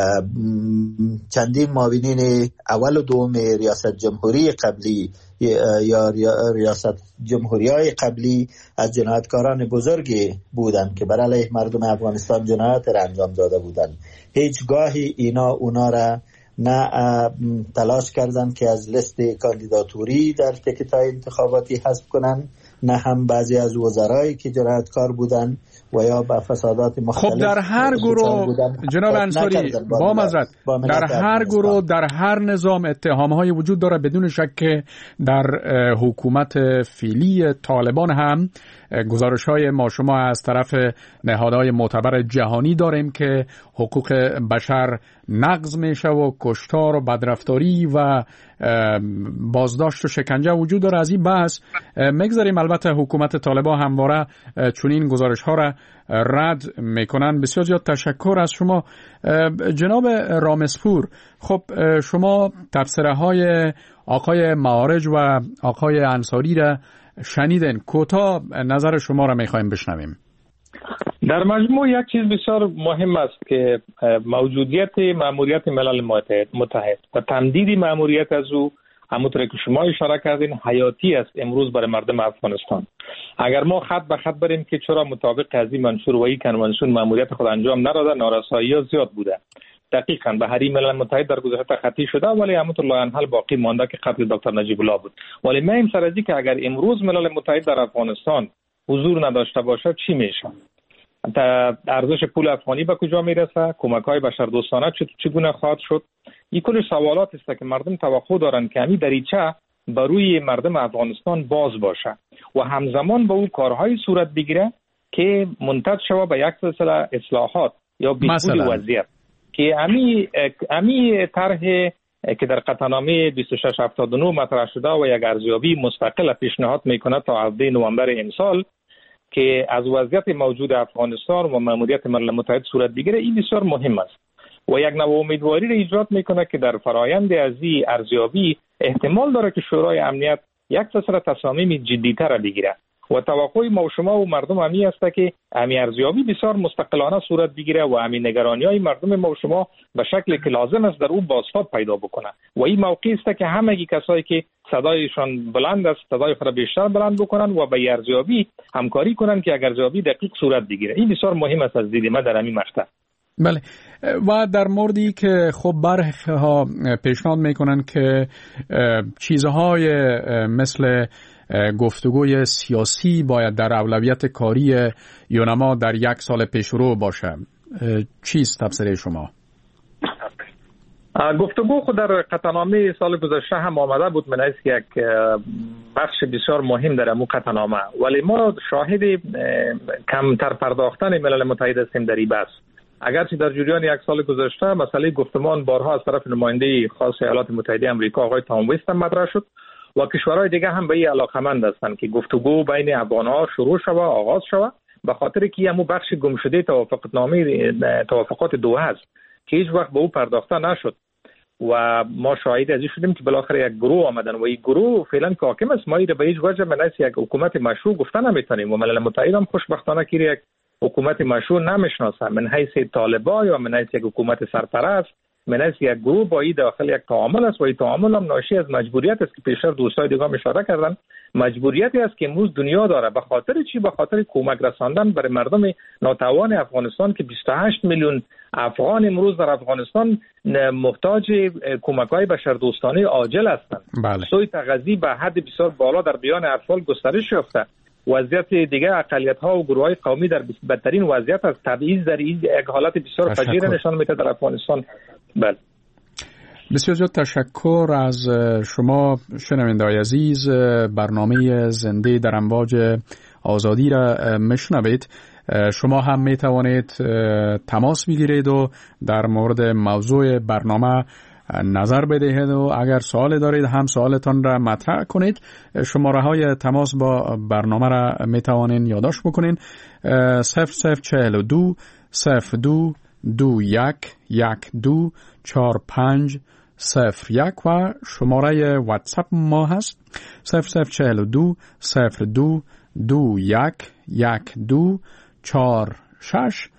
چندین معاونین اول و دوم ریاست جمهوری قبلی یا ریاست جمهوری‌های قبلی از جنایتکاران بزرگی بودند که بر علیه مردم افغانستان جنایت را انجام داده بودند. هیچگاهی اینا اونا را نه تلاش کردند که از لیست کاندیداتوری در تیکت‌های انتخاباتی حذف کنند، نه هم بعضی از وزرایی که جنایتکار بودند و یا با فسادات مختلف. خب در هر گروه جناب انصاری، با معذرت، در هر گروه، در هر نظام اتهام‌های وجود داره. بدون شک که در حکومت فعلی طالبان هم گزارش‌های ما شما از طرف نهادهای معتبر جهانی داریم که حقوق بشر نقض میشه و کشتار و بدرفتاری و بازداشت و شکنجه وجود داره. از این بحث مگذاریم. البته حکومت طالبان همواره چنین گزارش‌ها را رد میکنن. بسیار زیاد تشکر از شما جناب رامسپور. خب شما تبصره‌های آقای معارج و آقای انصاری را شنیدن. کوتاه نظر شما را میخوایم بشنویم. در مجموع یک چیز بسیار مهم است که موجودیت مأموریت ملل متحد و تمدید مأموریت از او، همونطور که شما اشاره کردین، حیاتی است امروز برای مردم افغانستان. اگر ما خط به خط بریم که چرا مطابق از این منشور و این کنوانسیون مأموریت خود انجام نداده، نارسایی‌ها زیاد بوده. دقیقاً به حریم ملل متحد در گذشته خطی شده، ولی همونطور لاینحل باقی مانده که قتل دکتر نجیب الله بود. ولی ما این سرازی که اگر امروز ملل متحد در افغانستان حضور نداشته باشد چی میشه؟ ارزش پول افغانی به کجا میرسه؟ کمک‌های بشردوستانه چگونه خواهد شد؟ این کل سوالات است که مردم توقع دارند که همین دریچه بر روی مردم افغانستان باز باشه و همزمان با او کارهای صورت بگیره که منتج شوه به یک سلسله اصلاحات یا بهبود وضعیت که امی طرح که در قطعنامه 2679 مطرح شده و یک ارزیابی مستقل پیشنهاد میکنه تا 17 نوامبر امسال که از وضعیت موجود افغانستان و مأموریت ملل متحد صورت بگیره، این بسیار مهم است و یک نوع امیدواری را ایجاد میکنه که در فرایند از این ارزیابی احتمال داره که شورای امنیت یک سلسله تصامیم جدی‌تر بگیره و توقع ما و شما و مردم همی است که همی ارزیابی بسیار مستقلانه صورت بگیره و همی نگرانی‌های مردم ما و شما به شکلی که لازم است در او بازتاب پیدا بکنه و این موقع است که همگی کسایی که صدایشان بلند است صدای خود بیشتر بلند بکنن و به ارزیابی همکاری کنن که اگر ارزیابی دقیق صورت بگیره. این بسیار مهم است از دید من در همین مقطع. بله. و در موردی که خب برخی ها پیشنهاد میکنن که چیزهای مثل گفتگوی سیاسی باید در اولویت کاری یونما در 1 سال پیشرو باشه، چیست تبصره شما؟ گفتگو خود در قطعنامه سال گذشته هم آمده بود، من است یک بخش بسیار مهم در امو قطعنامه، ولی ما شاهد کمتر پرداختن ملل متحد هستیم در این بحث. اگرچه در جریان 1 سال گذشته مسئله گفتمان بارها از طرف نماینده خاص ایالات متحده آمریکا آقای تام ویست مطرح شد و کشورهای دیگه هم به این علاقمند هستند که گفتگو بین افغان‌ها شروع شود، آغاز شود، به خاطر که همون بخش گمشده توافقات دوحه است که هیچ وقت به او پرداخته نشد و ما شاهد از این شدیم که بالاخره یک گروه آمدن و این گروه فعلا که حاکم است. ما این به هیچ وجه من یک حکومت مشروع گفتن نمیتونیم و ملل متحد هم خوشبختانه که یک حکومت مشروع نمیشناسه من حیث طالبان یا من حیث یک حکومت سرپرست، من حیث یک گروه با این داخل یک تعامل است و این تعامل هم ناشی از مجبوریت است که پیشتر دوستای دیگه اشاره کردن. مجبوریتی است که امروز دنیا داره. به خاطر چی؟ به خاطر کمک رساندن برای مردم ناتوان افغانستان که 28 میلیون افغان امروز در افغانستان محتاج کمک‌های بشردوستانه عاجل هستند. بله. سوی تغذی به حد بسیار بالا در بیان اطفال گسترش یافته. وضعیت دیگه اقلیت‌ها و گروه‌های قومی در بدترین وضعیت از تبعیض در این یک حالت بسیار فجیع نشان میده در افغانستان. بله. بسیار زیاد تشکر از شما شنونده‌های عزیز. برنامه زنده در امواج آزادی را میشنوید. شما هم می توانید تماس بگیرید و در مورد موضوع برنامه نظر بدهید و اگر سوال دارید هم سوالتان را مطرح کنید. شماره های تماس با برنامه را می توانید یادداشت بکنید. 0042 02 21 12 45 01 و شماره واتساپ ما هست 0042 02 21 12 46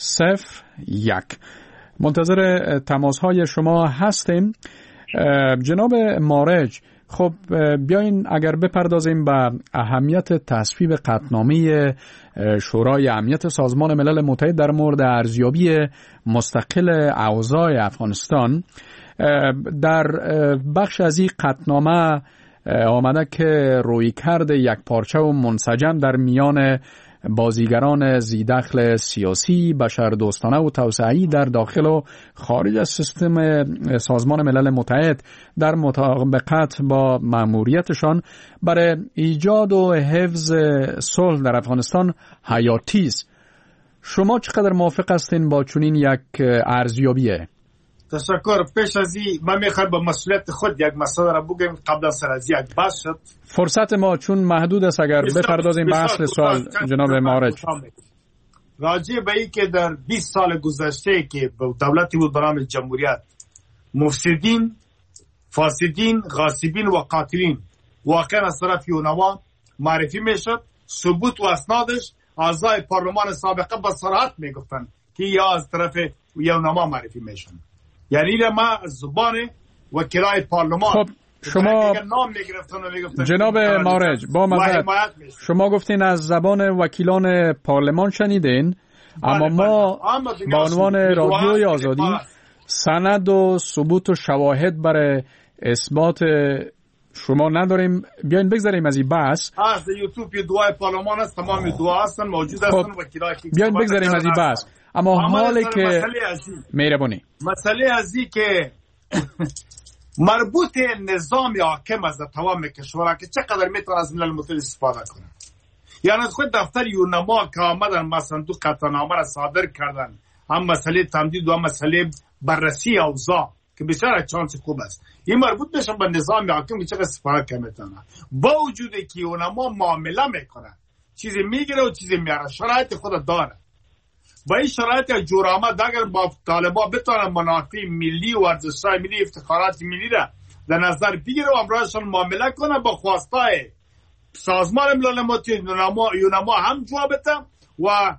01. منتظر تماس های شما هستیم. جناب مارج، خب بیاین اگر بپردازیم به اهمیت تصویب قطعنامه شورای امنیت سازمان ملل متحد در مورد ارزیابی مستقل اوضاع افغانستان. در بخش از این قطعنامه آمده که رویکرد یک پارچه و منسجم در میان بازیگران ذی‌دخل سیاسی، بشردوستانه و توسعه‌ای در داخل و خارج از سیستم سازمان ملل متحد در مطابقت با مأموریتشان برای ایجاد و حفظ صلح در افغانستان حیاتی است. شما چقدر موافق هستین با چنین یک ارزیابیه؟ تشکر. پیش از این من میخوام با مسئولیت خود یک مسئله را بگم قبل از سر از یک بحث شد. فرصت ما چون محدود است اگر بپردازیم به اصل سوال جناب معارج. راجع به این که در 20 سال گذشته که دولتی بود به نام جمهوریت مفسدین، فاسدین، غاصبین و قاتلین واقعا از طرف یونما معرفی میشد. ثبوت و اسنادش اعضای پارلمان سابقه با صراحت میگفتن که یا از طرف یونما معرفی میشن. یعنی ما از زبان وکلای پارلمان خب شما جناب مارج با مزد شما گفتین از زبان وکیلان پارلمان شنیدین، اما ما با عنوان رادیوی آزادی سند و ثبوت و شواهد برای اثبات شما نداریم. بیاین بگذاریم از این بحث. از یوتیوب دعای پارلمان است، تمام دعا هستن موجود هستن وکیلای. بیاین بگذاریم از این بحث. اما حالی که مهربانی مسئله ازی که مربوط نظام حاکم از تمام کشورها که چقدر میتونه از ملل متحد استفاده کنه. یعنی خود دفتر یونما که آمدن مثلا تو قطعنامه را صادر کردن، هم مسئله تمدید و هم مسئله بررسی اوضاع که بسیار چانس خوب است. این مربوط میشه به نظام حاکم که چقدر استفاده کنه میتونه. با وجودی که یونما معامله میکنه، چیزی میگیره و چیزی میاره، شرایط خود داره. با این شرایط جورآمد اگر با طالبان بتونن منافع ملی و ارزش‌های ملی، افتخارات ملی را در نظر بگیره و امرایشان معامله کنه با خواستای سازمان ملل متحد یونما هم جواب بده و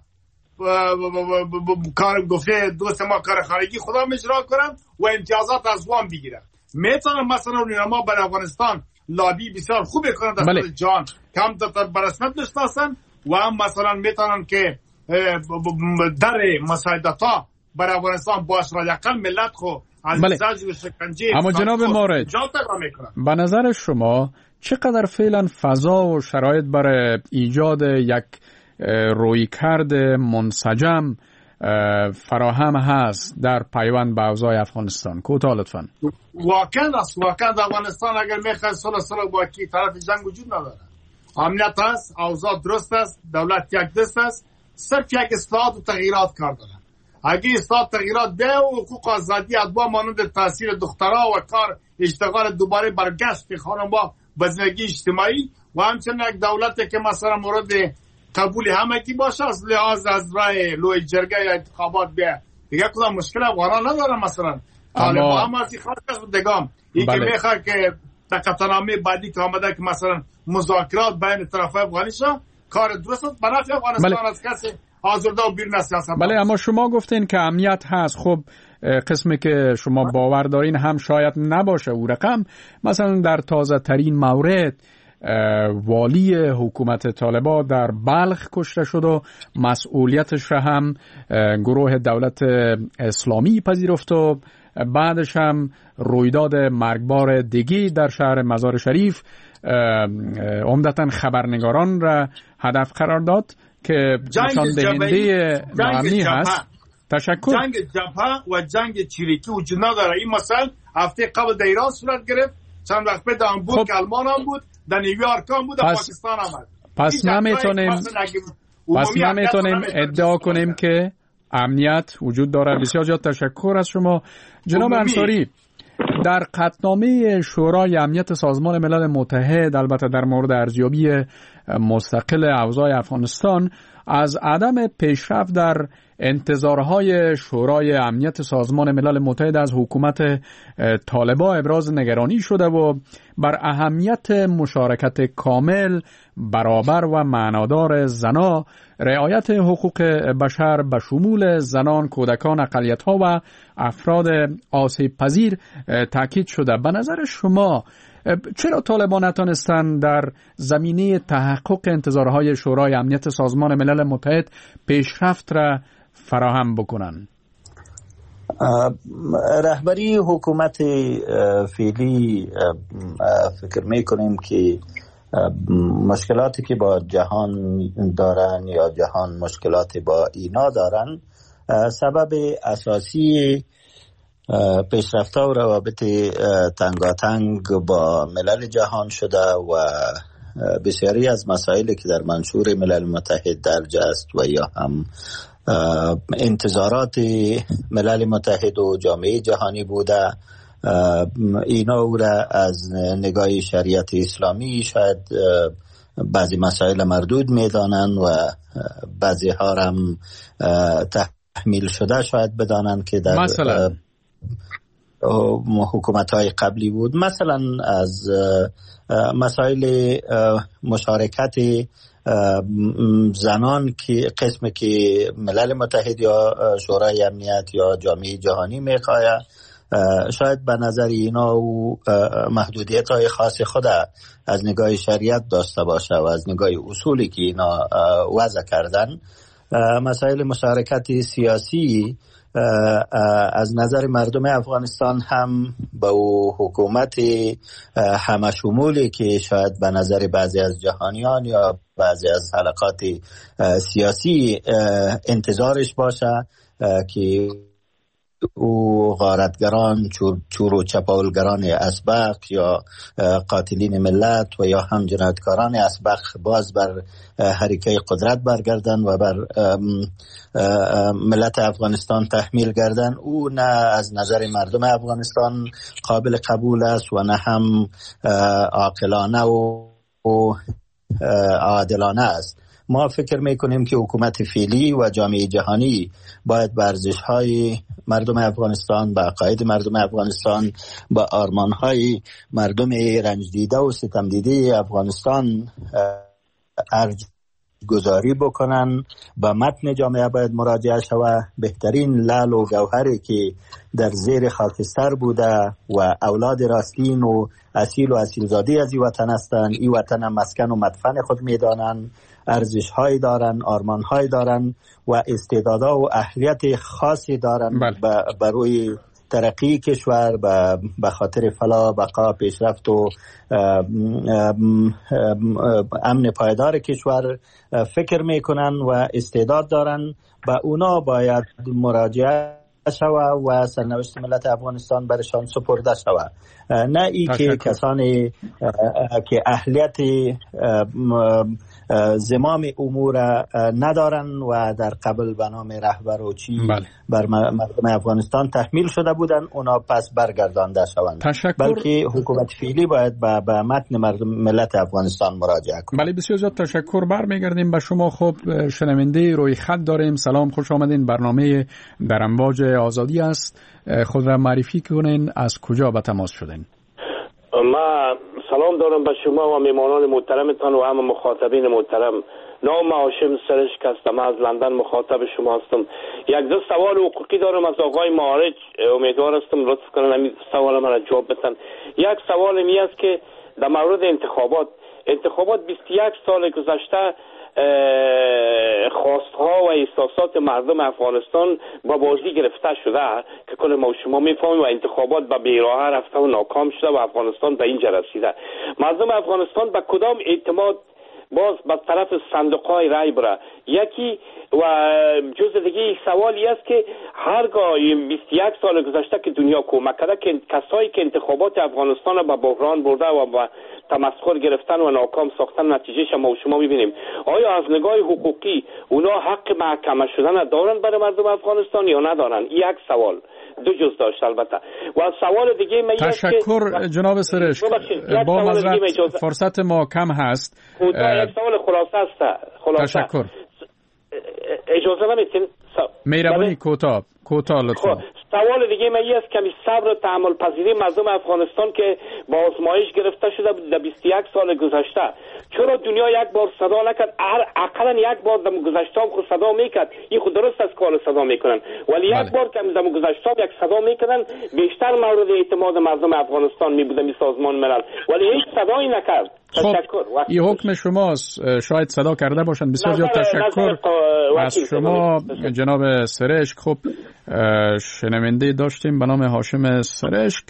کار گفته دوست ما کار خارجی خدا اجرا کنن و امتیازات از وام بگیرن. میتونن مثلا یونما برای افغانستان لابی بسیار خوب کنن در جهان کم تا برسمت بشناسن و هم مثلا میتونن که در مساعدت ها برای افغانستان باش را یقل ملت خو از زجر و شکنجه. اما جناب مورد، به نظر شما چقدر فعلا فضا و شرایط برای ایجاد یک رویکرد منسجم فراهم هست در پیوند به اوضاع افغانستان؟ کوتاه لطفاً. واقعا افغانستان اگر میخواد صلح با کی طرف جنگ وجود نداره. امنیت هست، اوضاع درست است، دولت یک دست است، صرف یک اصلاحات و تغییرات کار داره. اگه اصلاحات تغییرات ده و حقوق آزادی ادوا مانند تاثیر دخترها و کار اشتغال دوباره برگشت خانم‌ها به زندگی اجتماعی و همچنین یک دولتی که مثلا مورد قبول همگی باشه از لحاظ از راه لوی جرگه یا انتخابات بیا دیگه کدام مشکل افغانان نداره. مثلا طالبان هم از خاص است دگام این که میخواد که تقاطعنامه بعدی که آمده که مثلا مذاکرات بین طرفای افغانستان کار درست است برای افغانستان از کسی آزرده و بیرون از سیاست. بله، اما شما گفتین که امنیت هست. خب قسمی که شما باور دارین هم شاید نباشه او رقم. مثلا در تازه ترین مورد والی حکومت طالبان در بلخ کشته شد و مسئولیتش را هم گروه دولت اسلامی پذیرفت و بعدش هم رویداد مرگبار دیگی در شهر مزار شریف عمدتاً خبرنگاران را هدف قرار داد که نشان دهنده ناامنی هست. تشکر. جنگ جبهه و جنگ چریکی وجود نداره. این مثلا هفته قبل در ایران صورت گرفت، چند وقت بعد هامبورگ آلمان هم بود، در نیویورک هم بود، در پاکستان هم بود. پس نمیتونیم ادعا کنیم که امنیت وجود داره. بسیار زیاد تشکر از شما جناب انصاری. در قطعنامه شورای امنیت سازمان ملل متحد البته در مورد ارزیابی مستقل اوضاع افغانستان از عدم پیشرفت در انتظارهای شورای امنیت سازمان ملل متحد از حکومت طالبان ابراز نگرانی شده و بر اهمیت مشارکت کامل، برابر و معنادار زنان، رعایت حقوق بشر به شمول زنان، کودکان، اقلیت‌ها و افراد آسیب پذیر تاکید شده. به نظر شما چرا طالبان نتونستند در زمینه تحقق انتظارهای شورای امنیت سازمان ملل متحد پیشرفت را فراهم بکنند؟ رهبری حکومت فعلی فکر میکنیم که مشکلاتی که با جهان دارن یا جهان مشکلاتی با اینا دارن سبب اساسی پیشرفت‌ها و روابط تنگاتنگ با ملل جهان شده و بسیاری از مسائلی که در منشور ملل متحد درج است و یا هم انتظارات ملل متحد و جامعه جهانی بوده، اینا او را از نگاه شریعت اسلامی شاید بعضی مسائل مردود میدانند و بعضی ها هم تحمیل شده شاید بدانند که در مثلا حکومت‌های قبلی بود. مثلا از مسائل مشارکت زنان که قسم که ملل متحد یا شورای امنیت یا جامعه جهانی میخواه، شاید به نظر اینا و محدودیت‌های خاص خود از نگاه شریعت داشته باشه و از نگاه اصولی که اینا وضع کردن. مسائل مشارکت سیاسی از نظر مردم افغانستان هم با حکومت همشمولی که شاید به نظر بعضی از جهانیان یا بعضی از حلقات سیاسی انتظارش باشه که او غارتگران، چور و چپاولگران اسبق یا قاتلین ملت و یا هم جنایتکاران اسبق باز بر حرکه قدرت برگردن و بر ملت افغانستان تحمیل گردن، او نه از نظر مردم افغانستان قابل قبول است و نه هم عاقلانه و عادلانه است. ما فکر میکنیم که حکومت فعلی و جامعه جهانی باید به ارزش‌های مردم افغانستان، به عقاید مردم افغانستان، به آرمان‌های مردم رنج دیده و ستم دیده افغانستان گذاری بکنن. به متن جامعه باید مراجعه شود. بهترین لعل و گوهری که در زیر خاکستر بوده و اولاد راستین و اصیل و اصیلزاده از این وطن هستند، این وطن مسکن و مدفن خود میدانند، ارزش‌هایی دارن، آرمان‌هایی دارن و استعدادها و اهلیت خاصی دارن برای ترقی کشور، به خاطر فلاح، بقا، پیشرفت و امن پایدار کشور فکر میکنن و استعداد دارن. به اونا باید مراجعه شود و سرنوشت ملت افغانستان برشان سپرده شود، نه ای که کسانی که اهلیت زمام امور ندارن و در قبل به نام رهبر و چی بر مردم افغانستان تحمیل شده بودن اونا پس برگردانده شوند، بلکه حکومت فعلی باید به متن ملت افغانستان مراجعه کنه. بله، بسیار زیاد تشکر. برمیگردیم به شما. خب شنونده روی خط داریم. سلام، خوش آمدین. برنامه در امواج آزادی است. خود را معرفی کنین، از کجا به تماس شدین؟ ما سلام دارم به شما و میمانان محترمتان و همه مخاطبین محترم. نام هاشم سرشک هستم، از لندن مخاطب شما هستم. یک دو سوال حقوقی دارم از آقای معارج، امیدوار هستم لطف کنن همین سوال من را جواب بدن. یک سوال می است که در مورد انتخابات 21 سال گذشته خواستها و احساسات مردم افغانستان با بازی گرفته شده که کل ما شما میفهمیم و انتخابات به بیراه رفته و ناکام شده و افغانستان به اینجا رسیده. مردم افغانستان به کدام اعتماد باز به طرف صندوق‌های رای بره؟ یکی و جز دیگه سوالی است که هرگاه 21 سال گذشته که دنیا کمک کرده که کسایی که انتخابات افغانستان به بحران برده و با تمسخر گرفتن و ناکام ساختن نتیجهش ما و شما می‌بینیم، آیا از نگاه حقوقی اونا حق محکمه شدن دارن برای مردم افغانستان یا ندارن؟ یک سوال. دو جز داشت البته. و سوال دیگه من تشکر جناب سرشک. با معذرت فرصت ما کم هست. یک سوال خلاصه است. تشکر. اجازه نمیتین؟ مهربانی کوتاه لطفا. سوال دیگه من است کمی صبر و تحمل پذیری مردم افغانستان که با آزمایش گرفته شده در 21 سال گذشته. چرا دنیا یک بار صدا نکرد؟ اقلا یک بار در گذشته خود صدا میکرد. این خود درست است که صدا میکنن، ولی یک بار که در گذشته یک صدا میکردن بیشتر مورد اعتماد مردم افغانستان میبوده می سازمان ملل، ولی هیچ صدایی نکرد. تشکر. این حکم شماست، شاید صدا کرده باشند. بسیار زیاد تشکر از شما جناب سرشک. خب شنونده داشتیم به نام هاشم سرشک.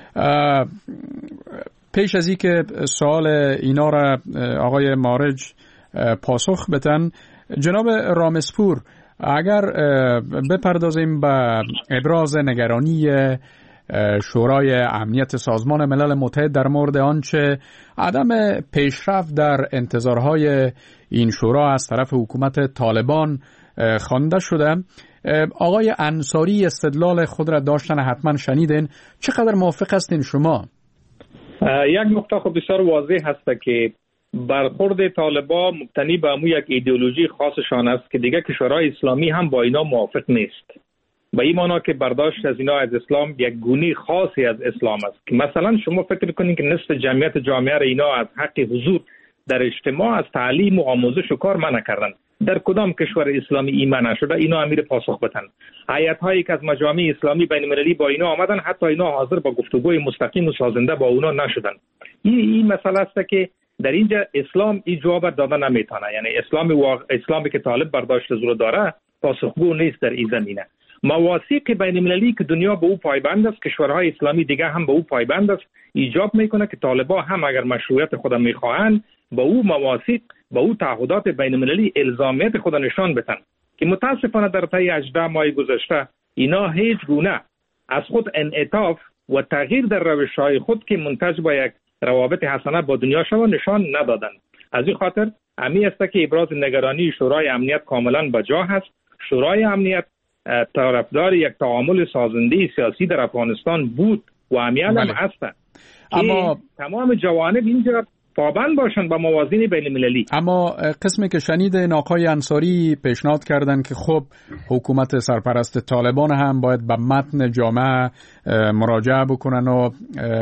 پیش از این که سوال اینا را آقای مارج پاسخ بدن، جناب رامسپور اگر بپردازیم به ابراز نگرانی شورای امنیت سازمان ملل متحد در مورد آنچه عدم پیشرفت در انتظارهای این شورا از طرف حکومت طالبان خوانده شده، آقای انصاری استدلال خود را داشتن، حتما شنیدین. چقدر موافق هستین شما؟ یک نکته خب بسیار واضح هست که برخورد طالبان مبتنی به امو یک ایدئولوژی خاصشان است که دیگه کشورهای اسلامی هم با اینا موافق نیست. به این معنا که برداشت از اینا از اسلام یک گونه خاصی از اسلام است که مثلا شما فکر کنید که نصف جمعیت جامعه را اینا از حق حضور در اجتماع، از تعلیم و آموزش و کار منع کردن. در کدام کشور اسلامی این منع شده؟ اینا امیر پاسخ بدن. هیئت‌هایی که از مجامع اسلامی بین‌المللی با اینا آمدن، حتی اینا حاضر با گفتگوی مستقیم و سازنده با اونا نشدن. این مسئله است که در اینجا اسلام این جواب دادن نمیتونه. یعنی اسلامی که طالب برداشت زور داره پاسخگو نیست در این زمینه. مواثیق بین‌المللی که دنیا به او پایبند است، کشورهای اسلامی دیگه هم به او پایبند است، ایجاب میکنه که طالبان هم اگر مشروعیت خود میخواهند با او مواثیق، با او تعهدات بین‌المللی الزامیت خود نشان بدن که متاسفانه در طی 18 ماه گذشته اینا هیچ گونه از خود انعطاف و تغییر در روش‌های خود که منتج به یک روابط حسنه با دنیا شما نشان ندادند. از این خاطر امی است که ابراز نگرانی شورای امنیت کاملا بجا هست. شورای امنیت طرفدار یک تعامل سازنده سیاسی در افغانستان بود و همیشه هم هست. اما تمام جوانب اینجا پابند باشند به موازین بین المللی. اما قسمی که شنیدین آقای انصاری پیشنهاد کردن که خب حکومت سرپرست طالبان هم باید به متن جامعه مراجعه بکنن و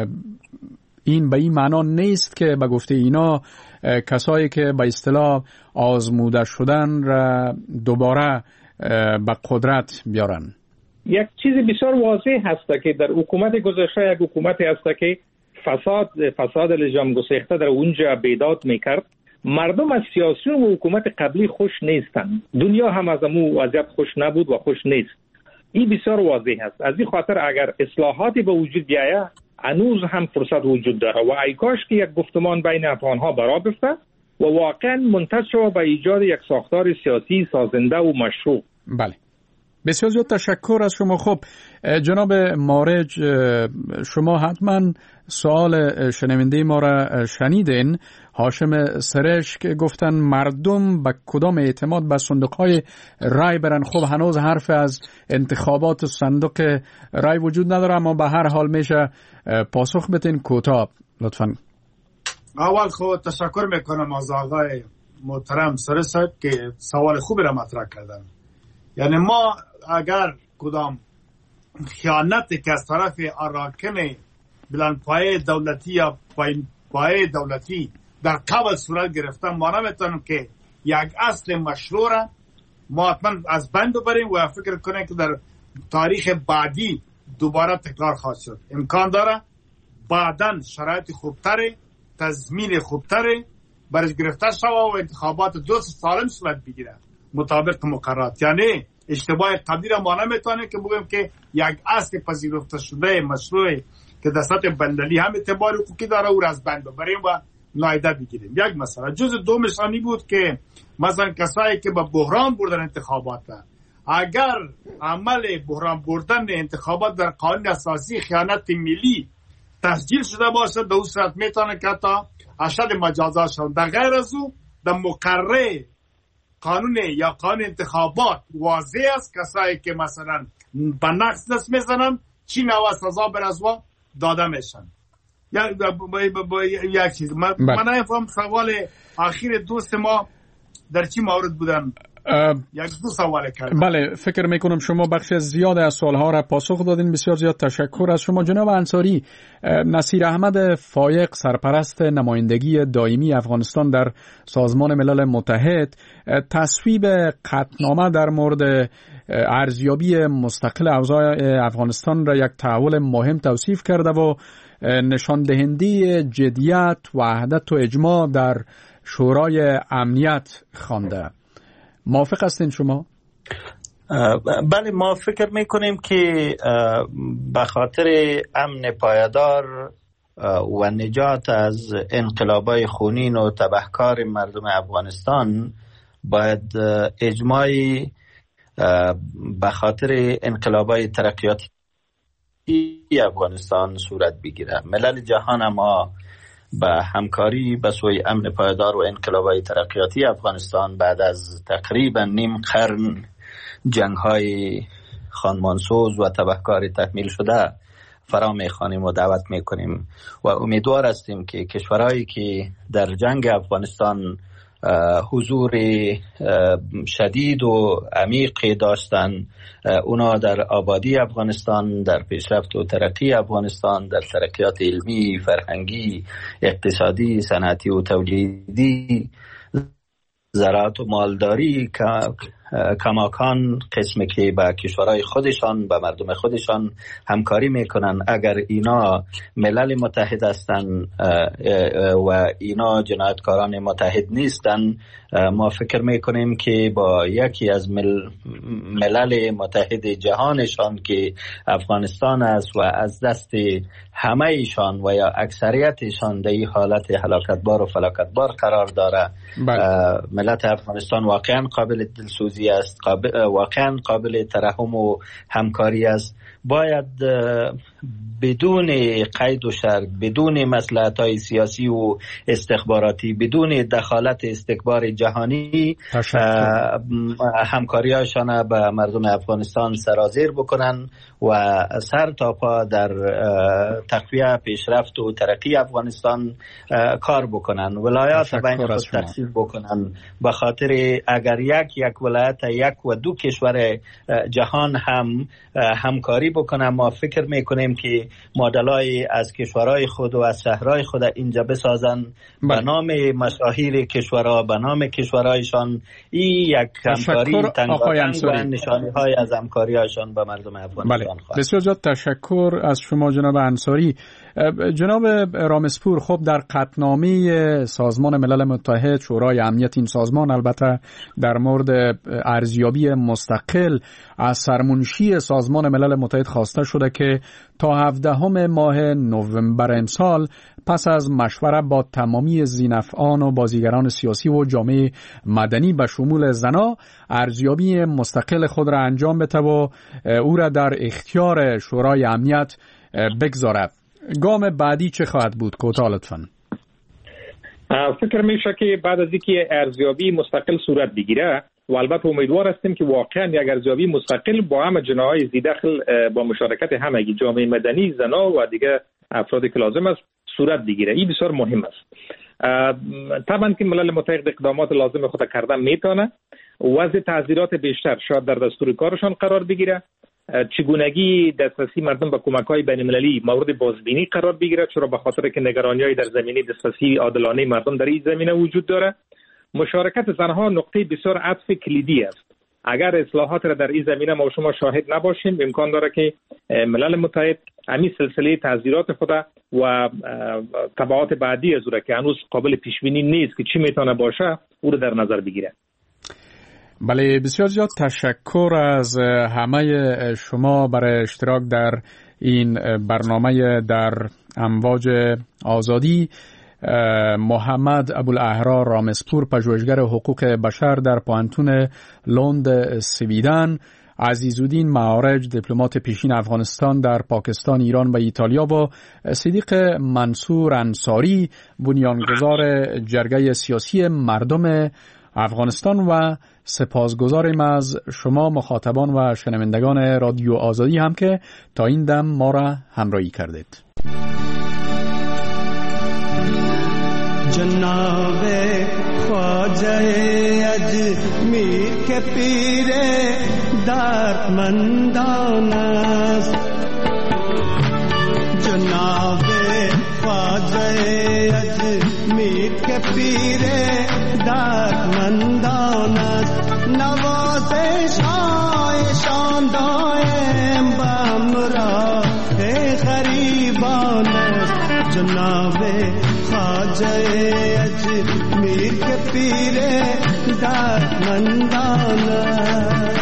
این به این معنا نیست که به گفته اینا کسایی که به اصطلاح آزموده شدن را دوباره به قدرت بیارن. یک چیز بسیار واضح هست که در حکومت گذشته یک حکومتی هست که فساد لجام گسیخته در اونجا بیداد میکرد. مردم از سیاسیون و حکومت قبلی خوش نیستند. دنیا هم از امو وضعیت خوش نبود و خوش نیست. این بسیار واضح است. از این خاطر اگر اصلاحاتی به وجود بیاید هنوز هم فرصت وجود داره و ای کاش که یک گفتمان بین افغانها برا بفته و واقعا منتج شود به ایجاد یک ساختار سیاسی سازنده و مشروع. بله، بسیار زیاد تشکر از شما. خب جناب مارج، شما حتما سوال شنونده ما را شنیدین. هاشم سرش که گفتن مردم به کدام اعتماد به صندوق‌های رای برن. خب هنوز حرف از انتخابات صندوق رای وجود نداره، اما به هر حال میشه پاسخ بدین کوتاه لطفاً. اول خود تشکر میکنم از آقای محترم سرش که سوال خوبی را مطرح کردن. یعنی ما اگر کدام خیانتی که از طرف اراکن بلندپایه دولتی یا پایه دولتی در قبل صورت گرفتن، ما نمیتونیم که یک اصل مشروع را ما حتما از بند ببریم و فکر کنیم که در تاریخ بعدی دوباره تکرار خواهد شد. امکان داره بعداً شرایط خوبتری، تضمین خوبتری برش گرفته شود و انتخابات درست سالم صورت بگیره مطابق مقررات. یعنی اشتباه قبلی را ما نمیتونیم که بگیم که یک اصل پذیرفته شده مشروع که در سطح بندلی هم اعتبار حقوقی داره او را از بند ببریم و نایده بگیریم. یک مسئله. جز دومش آنی بود که مثلا کسایی که به بحران بردن انتخابات، اگر عمل بحران بردن انتخابات در قانون اساسی خیانت ملی تسجیل شده باشه، در اون صورت میتونه که تا اشد مجازات شون. در غیر از او در مقرره قانون یا قانون انتخابات واضح است کسایی که مثلا به نقص دست میزنن چی نوع سزا به رضا داده میشن. یک چیز من نفهم سوال اخیر دوست ما در چی مورد بودن؟ یک دو سوال کردم. بله، فکر میکنم شما بخش زیاد از سوالها را پاسخ دادین. بسیار زیاد تشکر از شما. جناب انصاری، نصیر احمد فایق سرپرست نمایندگی دائمی افغانستان در سازمان ملل متحد تصویب قطعنامه در مورد ارزیابی مستقل اوضاع افغانستان را یک تحول مهم توصیف کرده و نشان دهنده جدیت، وحدت و اجماع در شورای امنیت خوانده. موافق هستین شما؟ بله، ما فکر میکنیم که به خاطر امن پایدار و نجات از انقلابای خونین و تبهکار مردم افغانستان باید اجماعی به خاطر انقلابای ترقیاتی افغانستان صورت بگیره. ملل جهان ما به همکاری به سوی امن پایدار و انقلابای ترقیاتی افغانستان بعد از تقریبا نیم قرن جنگ‌های خانمانسوز و تبهکار تکمیل شده فرا می‌خوانیم و دعوت می‌کنیم و امیدوار هستیم که کشورهایی که در جنگ افغانستان حضور شدید و عمیق داشتن، اونا در آبادی افغانستان، در پیشرفت و ترقی افغانستان، در ترقیات علمی، فرهنگی، اقتصادی، صنعتی و تولیدی، زراعت و مالداری کماکان قسمی که با کشورهای خودشان، با مردم خودشان همکاری میکنن. اگر اینا ملل متحد هستن و اینا جنایتکاران متحد نیستن، ما فکر میکنیم که با یکی از ملل متحد جهانشان که افغانستان است و از دست همه ایشان و یا اکثریتشان در این حالت هلاکتبار و فلاکتبار قرار داره، ملت افغانستان واقعا قابل دلسوزی است، واقعا قابل ترحم و همکاری است. باید بدون قید و شرط، بدون مصلحت‌های سیاسی و استخباراتی، بدون دخالت استکبار جهانی همکاری‌هاشان به مردم افغانستان سرازیر بکنن و سر تا پا در تقویت پیشرفت و ترقی افغانستان کار بکنن، ولایات بین خود تقسیم بکنن، به خاطر اگر یک ولایت یک و دو کشور جهان هم همکاری بکنن، ما فکر میکنیم که مدلای از کشورهای خود و از شهرهای خود اینجا بسازن به نام مشاهیر کشورها، به نام کشورهایشان. این یک همکاری تنگاتنگ و نشانی های از همکاری هایشان به مردم افغانستان خواهد. بسیار زیاد تشکر از شما جناب انصاری. جناب رامسپور، خب در قطعنامه سازمان ملل متحد، شورای امنیت این سازمان البته در مورد ارزیابی مستقل از سرمنشی سازمان ملل متحد خواسته شده که تا 17 ماه نوامبر امسال پس از مشوره با تمامی ذی‌نفعان و بازیگران سیاسی و جامعه مدنی به شمول زنا ارزیابی مستقل خود را انجام بده و او را در اختیار شورای امنیت بگذارد. گام بعدی چه خواهد بود؟ کوتاه لطفاً. فکر میشه که بعد از اینکه ارزیابی مستقل صورت بگیره و البته امیدوار هستیم که واقعا یک ارزیابی مستقل با همه جناح‌های ذی‌دخل با مشارکت همگی جامعه مدنی، زنا و دیگه افرادی که لازم است صورت بگیره. این بسیار مهم است. طبعا که ملل متحد اقدامات لازم خود کرده میتونه، وضع تعزیرات بیشتر شاید در دستور کارشان قرار بگیره، چگونگی دسترسی مردم به کمک‌های بین‌المللی مورد بازبینی قرار بگیره، چرا به خاطر که نگرانی‌های در زمینه دسترسی عادلانه مردم در این زمینه وجود داره. مشارکت زنها نقطه بسیار عطف کلیدی است. اگر اصلاحات را در این زمینه ما شما شاهد نباشیم، امکان داره که ملل متحد همین سلسله تعزیرات خود و تبعات بعدی از اون که هنوز قابل پیش بینی نیست که چی میتونه باشه، او رو در نظر بگیره. بله، بسیار زیاد تشکر از همه شما برای اشتراک در این برنامه در امواج آزادی. محمد ابوالاحرار رامسپور، پژوهشگر حقوق بشر در پوهنتون لند سویدن، عزیزالدین معارج، دیپلمات پیشین افغانستان در پاکستان، ایران و ایتالیا، و صدیق منصور انصاری، بنیانگذار جرگه سیاسی مردم افغانستان، و سپاسگزاریم از شما مخاطبان و شنوندگان رادیو آزادی هم که تا این دم ما را همراهی کردید. جناب خواجه اجمیر کے پیر دردمندان است، جناب خواجه اجمیر کے پیر دردمندان است، نوازش هایشان دائم بامراه غریبان است، جناب خواجه اجمیر کے پیر دردمندان است.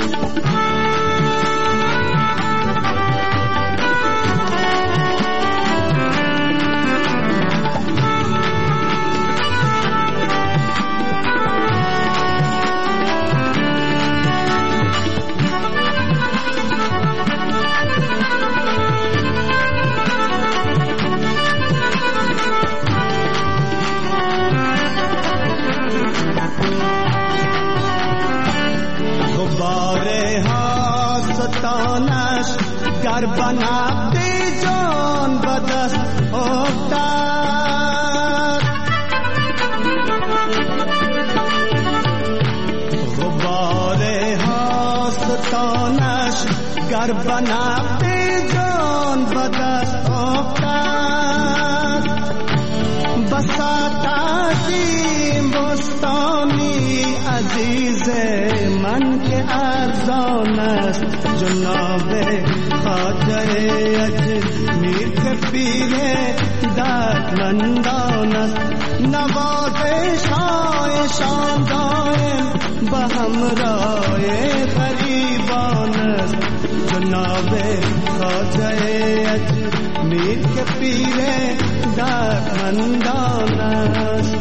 گر بنابی جان بدست افتاد، غبار هاستانش گر بنابی جان بدست افتاد، بساتیم بستانی عزیز من که ارزان است، جناب خواجه اجمیر کے پیر دردمندان است، نوازش هایشان دائم به همراه غریبان است، جناب خواجه اجمیر کے پیر دردمندان است.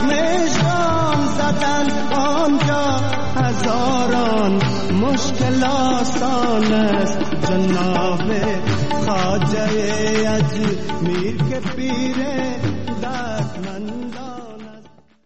زخم شام زدن آنجا هزاران مشکل آسان است. جناب خواجه اجمیر که پیر